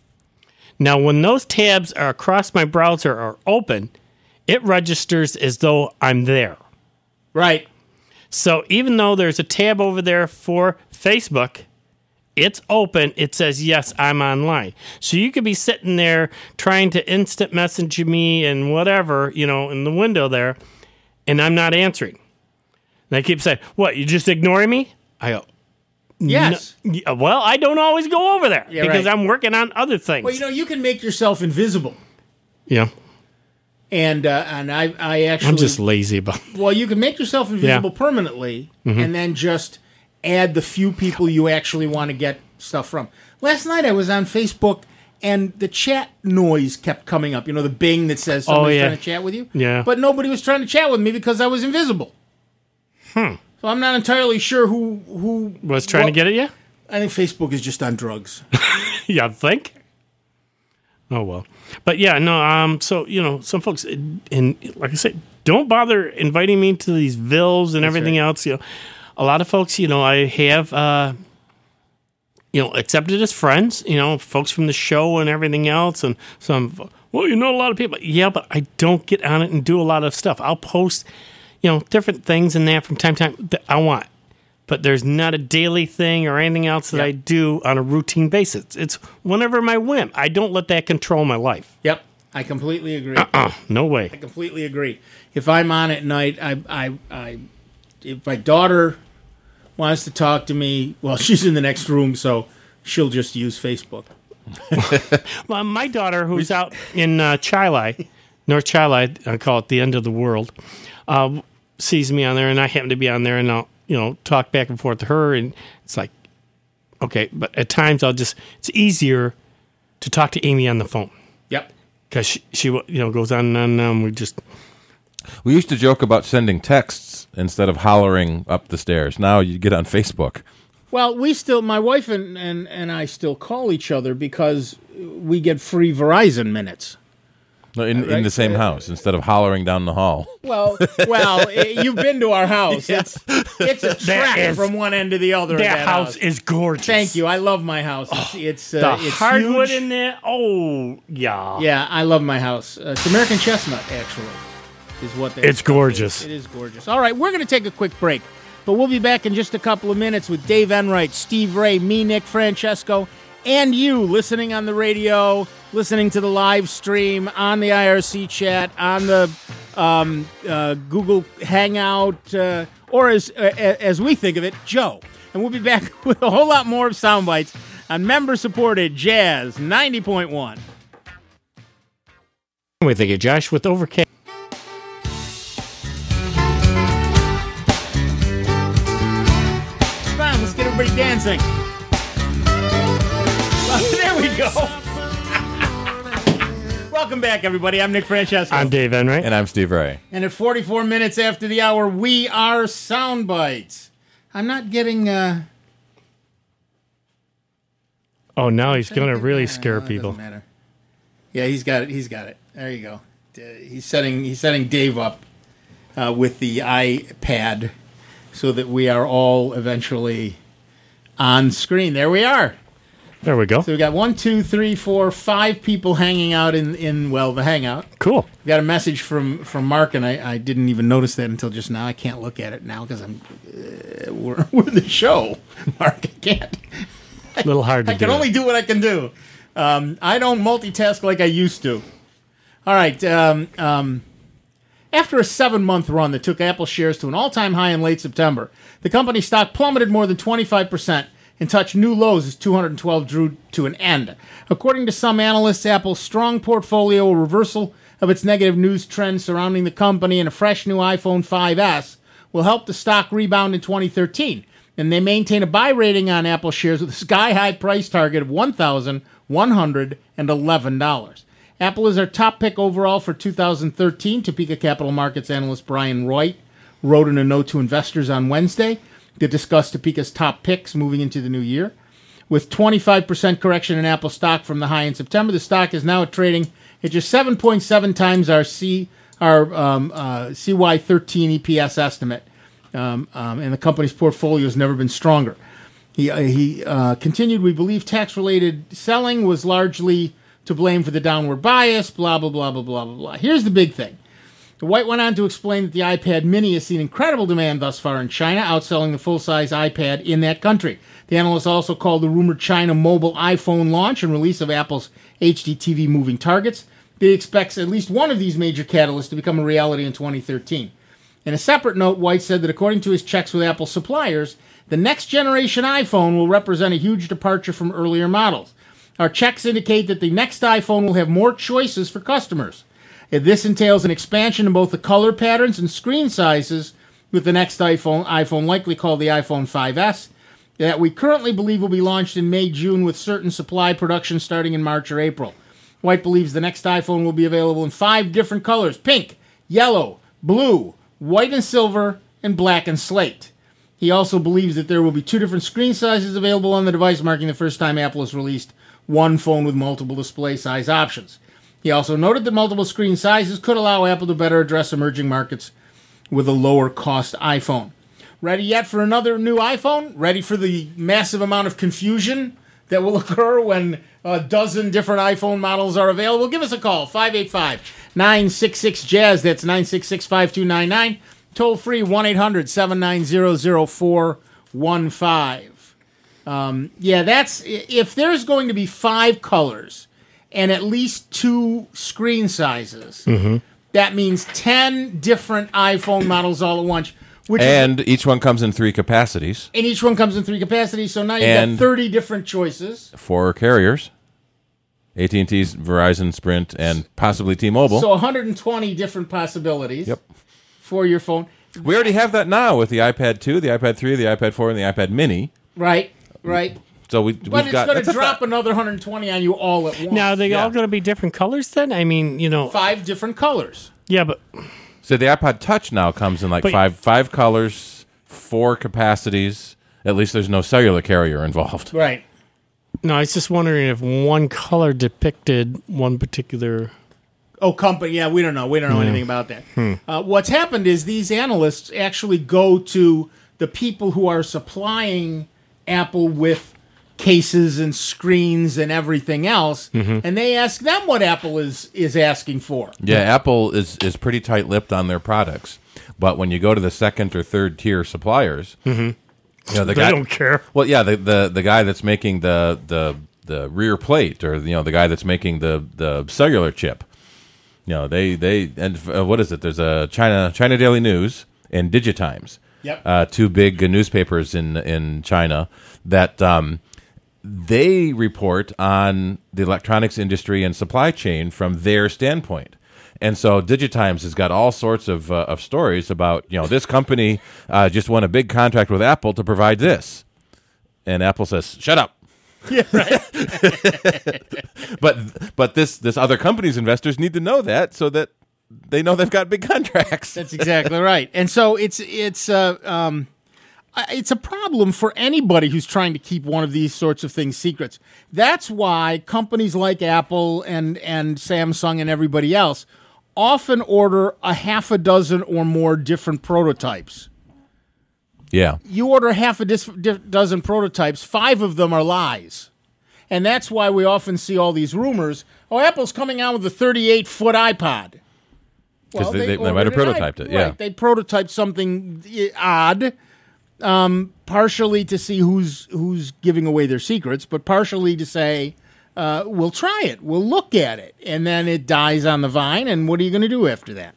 Now, when those tabs are across my browser are open, it registers as though I'm there. Right. So even though there's a tab over there for Facebook, it's open. It says, yes, I'm online. So you could be sitting there trying to instant message me and whatever, you know, in the window there, and I'm not answering. And I keep saying, what, you just ignoring me? I go, yes. No. Well, I don't always go over there Yeah, because right. I'm working on other things. Well, you know, you can make yourself invisible. Yeah. And uh, and I, I actually... I'm just lazy about it. Well, you can make yourself invisible Yeah. permanently Mhm. and then just add the few people you actually want to get stuff from. Last night I was on Facebook and the chat noise kept coming up. You know, the bing that says somebody's Oh, yeah. trying to chat with you? Yeah. But nobody was trying to chat with me because I was invisible. Hmm. So I'm not entirely sure who... who Was trying what- to get at you? I think Facebook is just on drugs. You think? Oh, well. But yeah, no, um, so, you know, some folks, and like I said, don't bother inviting me to these vills and That's everything right. else. You know, a lot of folks, you know, I have, uh, you know, accepted as friends, you know, folks from the show and everything else. And some, well, you know, a lot of people. Yeah, but I don't get on it and do a lot of stuff. I'll post, you know, different things and that from time to time that I want. But there's not a daily thing or anything else that Yep. I do on a routine basis. It's whenever my whim. I don't let that control my life. Yep, I completely agree. Uh-uh, no way. I completely agree. If I'm on at night, I, I, I, if my daughter wants to talk to me, well, she's in the next room, so she'll just use Facebook. Well, my daughter, who's out in uh, Chili, North Chili, I call it the end of the world, uh, sees me on there, and I happen to be on there, and I'll, you know, talk back and forth to her, and it's like, okay, but at times I'll just, it's easier to talk to Amy on the phone. Yep. Because she, she, you know, goes on and on, and on, we just... We used to joke about sending texts instead of hollering up the stairs. Now you get on Facebook. Well, we still, my wife and, and, and I still call each other because we get free Verizon minutes. No, in, in Right. the same house instead of hollering down the hall. Well, well, eh, you've been to our house. It's it's a track is- from one end to the other. of That that house is gorgeous. Thank you. I love my house. It's it's, The uh, it's hardwood huge. in there, oh, yeah. Yeah, I love my house. Uh, it's American chestnut, actually, is what they. It's gorgeous. It is gorgeous. All right, we're going to take a quick break, but we'll be back in just a couple of minutes with Dave Enright, Steve Ray, me, Nick Francesco, and you listening on the radio, listening to the live stream, on the I R C chat, on the um, uh, Google Hangout, uh, or as uh, as we think of it, Joe. And we'll be back with a whole lot more of Soundbites on member-supported Jazz ninety point one. We think of Josh with Overcast. Come on, let's get everybody dancing. Well, there we go. Welcome back, everybody. I'm Nick Francesco. I'm Dave Enright. And I'm Steve Ray. And at forty-four minutes after the hour, we are Soundbites. I'm not getting... Uh, Oh, now he's going to really uh, scare no, it people. doesn't matter. Yeah, he's got it. He's got it. There you go. Uh, he's setting he's setting Dave up uh, with the iPad so that we are all eventually on screen. There we are. There we go. So we got one, two, three, four, five people hanging out in, in well, the Hangout. Cool. We got a message from, from Mark, and I, I didn't even notice that until just now. I can't look at it now because I'm uh, we're, we're the show. Mark, I can't. A little hard to I do. can only do what I can do. Um, I don't multitask like I used to. All right. Um, um, after a seven-month run that took Apple shares to an all-time high in late September, the company's stock plummeted more than twenty-five percent and touched new lows as two hundred twelve drew to an end. According to some analysts, Apple's strong portfolio, a reversal of its negative news trend surrounding the company, and a fresh new iPhone five S will help the stock rebound in twenty thirteen. And they maintain a buy rating on Apple shares with a sky-high price target of one thousand one hundred eleven dollars. Apple is our top pick overall for two thousand thirteen. Topeka Capital Markets analyst Brian Wright wrote in a note to investors on Wednesday to discuss Topeka's top picks moving into the new year. With twenty-five percent correction in Apple stock from the high in September, the stock is now trading at just seven point seven times our C our um, uh, C Y thirteen E P S estimate, um, um, and the company's portfolio has never been stronger. He uh, he uh, continued, we believe tax-related selling was largely to blame for the downward bias, blah, blah, blah, blah, blah, blah, blah. Here's the big thing. White went on to explain that the iPad mini has seen incredible demand thus far in China, outselling the full-size iPad in that country. The analyst also called the rumored China mobile iPhone launch and release of Apple's H D T V moving targets. He expects at least one of these major catalysts to become a reality in twenty thirteen. In a separate note, White said that according to his checks with Apple suppliers, the next generation iPhone will represent a huge departure from earlier models. Our checks indicate that the next iPhone will have more choices for customers. This entails an expansion in both the color patterns and screen sizes with the next iPhone, iPhone likely called the iPhone five S, that we currently believe will be launched in May, June with certain supply production starting in March or April. White believes the next iPhone will be available in five different colors: pink, yellow, blue, white and silver, and black and slate. He also believes that there will be two different screen sizes available on the device, marking the first time Apple has released one phone with multiple display size options. He also noted that multiple screen sizes could allow Apple to better address emerging markets with a lower cost iPhone. Ready yet for another new iPhone? Ready for the massive amount of confusion that will occur when a dozen different iPhone models are available? Give us a call, five eight five, nine six six, jazz. That's nine six six, five two nine nine. Toll free, one eight hundred, seven nine zero, zero four one five. Um, yeah, that's, if there's going to be five colors and at least two screen sizes, Mm-hmm. that means ten different iPhone models all at once. Which and is, each one comes in three capacities. And each one comes in three capacities, so now you've And got thirty different choices. Four carriers. A T and T, Verizon, Sprint, and possibly T-Mobile. So one hundred twenty different possibilities Yep. for your phone. We already have that now with the iPad two, the iPad three, the iPad four, and the iPad mini. Right, right. So we, But we've it's got... going that's to a drop fa- another one hundred twenty on you all at once. Now, are they Yeah. all going to be different colors then? I mean, you know. Five different colors. Yeah, but So the iPod Touch now comes in like But- five five colors, four capacities. At least there's no cellular carrier involved. Right. no, I was just wondering if one color depicted one particular. Oh, company. Yeah, we don't know. We don't know Hmm. anything about that. Hmm. Uh, what's happened is these analysts actually go to the people who are supplying Apple with cases and screens and everything else, Mhm. and they ask them what Apple is is asking for. Yeah, Apple is, is pretty tight-lipped on their products. But when you go to the second or third tier suppliers, Mhm. you know, the They guy, don't care. Well, yeah, the, the, the guy that's making the, the the rear plate, or you know, the guy that's making the, the cellular chip, you know, they they and uh, what is it? There's a China China Daily News and Digitimes, Yep. uh, two big uh, newspapers in in China that um, they report on the electronics industry and supply chain from their standpoint. And so Digitimes has got all sorts of uh, of stories about, you know, this company uh, just won a big contract with Apple to provide this. And Apple says, shut up. Yeah, right. but but this this other company's investors need to know that so that they know they've got big contracts. That's exactly right. And so it's it's uh, um, it's a problem for anybody who's trying to keep one of these sorts of things secrets. That's why companies like Apple and and Samsung and everybody else often order a half a dozen or more different prototypes. Yeah. You order half a dis- di- dozen prototypes, five of them are lies. And that's why we often see all these rumors. Oh, Apple's coming out with a thirty-eight foot iPod. 'Cause they- they- they ordered might have an prototyped iP- it, yeah. Right, they prototyped something eh, odd, um, partially to see who's who's giving away their secrets, but partially to say, uh, we'll try it, we'll look at it, and then it dies on the vine, and what are you going to do after that?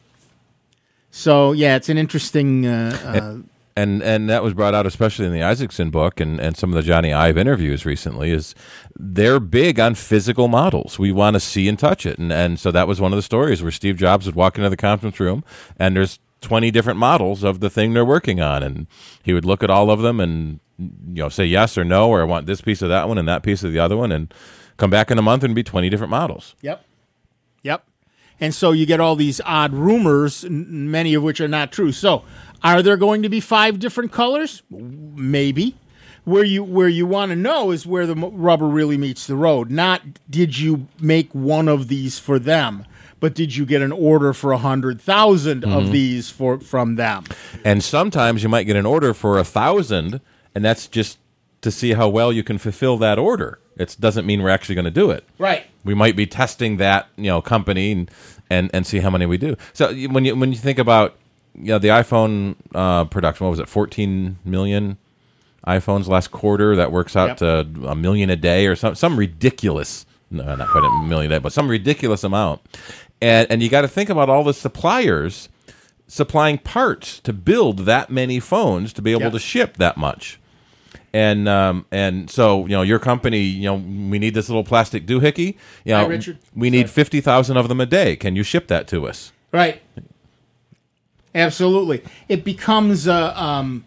So, yeah, it's an interesting... Uh, uh, And and that was brought out especially in the Isaacson book and, and some of the Johnny Ive interviews recently, is they're big on physical models. We want to see and touch it. And and so that was one of the stories where Steve Jobs would walk into the conference room and there's twenty different models of the thing they're working on. And he would look at all of them and, you know, say yes or no, or I want this piece of that one and that piece of the other one, and come back in a month and be twenty different models. Yep. Yep. And so you get all these odd rumors, n- many of which are not true. So are there going to be five different colors? Maybe. Where you where you want to know is where the mo- rubber really meets the road. Not did you make one of these for them, but did you get an order for a hundred thousand Mhm. of these for from them? And sometimes you might get an order for a thousand, and that's just to see how well you can fulfill that order. It doesn't mean we're actually going to do it. Right. We might be testing that, you know, company and and, and see how many we do. So you- when you when you think about, you know, the iPhone uh, production, what was it, fourteen million iPhones last quarter? That works out Yep. to a million a day or some some ridiculous, no, not quite a million a day, but some ridiculous amount. And and you got to think about all the suppliers supplying parts to build that many phones to be able Yep. to ship that much. And um, and so, you know, your company, you know, we need this little plastic doohickey. You know, Hi, Richard. we need fifty thousand of them a day. Can you ship that to us? Right. Absolutely. It becomes a um,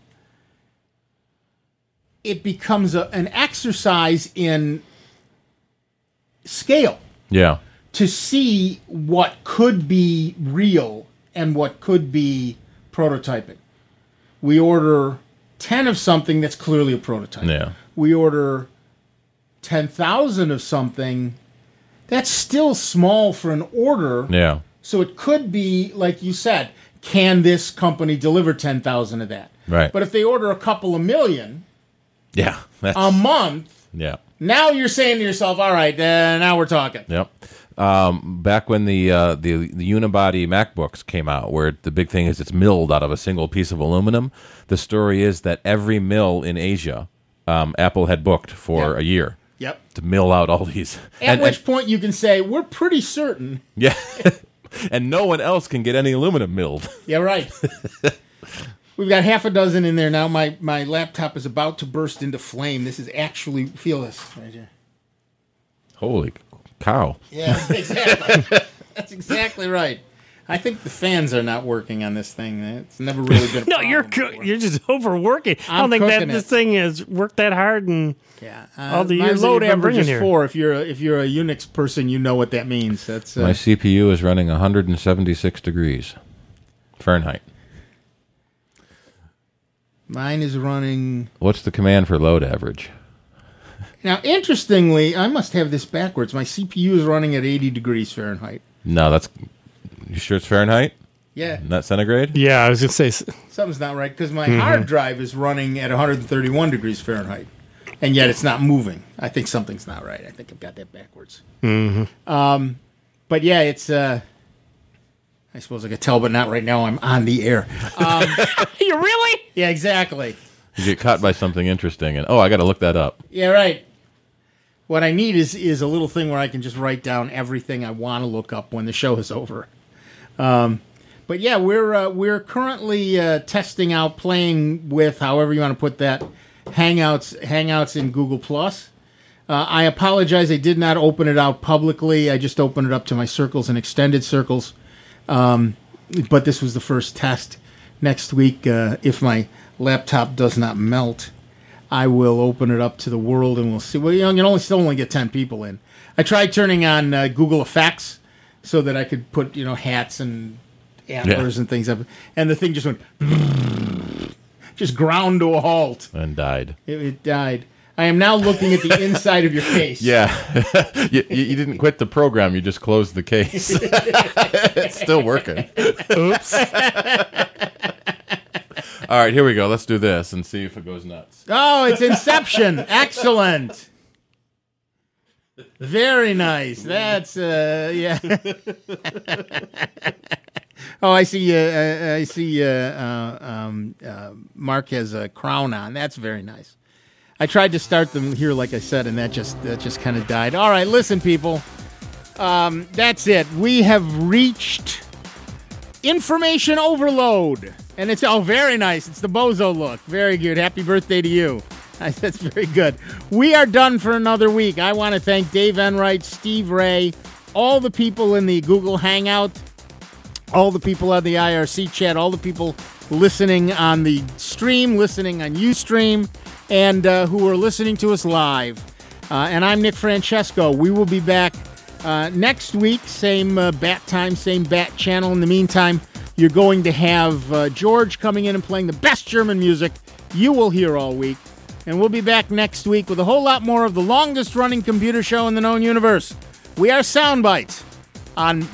it becomes a, an exercise in scale Yeah. to see what could be real and what could be prototyping. We order ten of something that's clearly a prototype. Yeah. We order ten thousand of something that's still small for an order. Yeah. So it could be, like you said, can this company deliver ten thousand of that? Right. But if they order a couple of million Yeah. That's, a month, yeah. now you're saying to yourself, all right, uh, now we're talking. Yep. Um, back when the, uh, the the unibody MacBooks came out, where the big thing is it's milled out of a single piece of aluminum, the story is that every mill in Asia, um, Apple had booked for Yep. a year. Yep. To mill out all these. At And- which and- point you can say, we're pretty certain. yeah. And no one else can get any aluminum milled. Yeah, right. We've got half a dozen in there now. My my laptop is about to burst into flame. This is actually, feel this right here. Holy cow. Yeah, exactly. That's exactly right. I think the fans are not working on this thing. It's never really been a No, problem you're co- you're just overworking. I I'm don't think that cooking this it. thing has worked that hard and yeah, all the Uh, years my load that you've been average bringing is here. four. If you're a, if you're a Unix person, you know what that means. That's uh, My C P U is running one hundred seventy-six degrees Fahrenheit. mine is running. What's the command for load average? Now, interestingly, I must have this backwards. My C P U is running at eighty degrees Fahrenheit. No, that's. You sure it's Fahrenheit? Yeah. Not centigrade? Yeah, I was going to say. s- Something's not right because my Mhm. hard drive is running at one hundred thirty-one degrees Fahrenheit, and yet it's not moving. I think something's not right. I think I've got that backwards. Mhm. Um, but yeah, it's. Uh, I suppose I could tell, but not right now. I'm on the air. Um, you really? Yeah, exactly. You get caught by something interesting, and oh, I got to look that up. Yeah, right. What I need is is a little thing where I can just write down everything I want to look up when the show is over. Um, but yeah, we're uh, we're currently uh, testing out, playing with, however you want to put that, Hangouts Hangouts in Google Plus. Uh, I apologize, I did not open it out publicly. I just opened it up to my circles and extended circles. Um, but this was the first test. Next week, uh, if my laptop does not melt, I will open it up to the world and we'll see. Well, you know, you can only still only get ten people in. I tried turning on uh, Google Effects so that I could put, you know, hats and antlers Yeah. and things up, and the thing just went, just ground to a halt. And died. It, it died. I am now looking at the inside of your case. Yeah. you, you you didn't quit the program, you just closed the case. It's still working. Oops. All right, here we go. Let's do this and see if it goes nuts. Oh, it's Inception. Excellent. Very nice. That's uh, yeah. Oh, I see. Uh, I see. Uh, uh, um, uh, Mark has a crown on. That's very nice. I tried to start them here, like I said, and that just that just kind of died. All right, listen, people. Um, that's it. We have reached information overload, and it's oh, very nice. It's the bozo look. Very good. Happy birthday to you. That's very good. We are done for another week. I want to thank Dave Enright, Steve Ray, all the people in the Google Hangout, all the people on the I R C chat, all the people listening on the stream, listening on Ustream, and uh, who are listening to us live. Uh, and I'm Nick Francesco. We will be back uh, next week, same uh, bat time, same bat channel. In the meantime, you're going to have uh, George coming in and playing the best German music you will hear all week. And we'll be back next week with a whole lot more of the longest-running computer show in the known universe. We are Soundbites on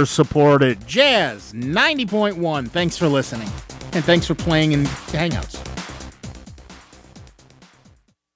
member-supported Jazz ninety point one. Thanks for listening, and thanks for playing in Hangouts.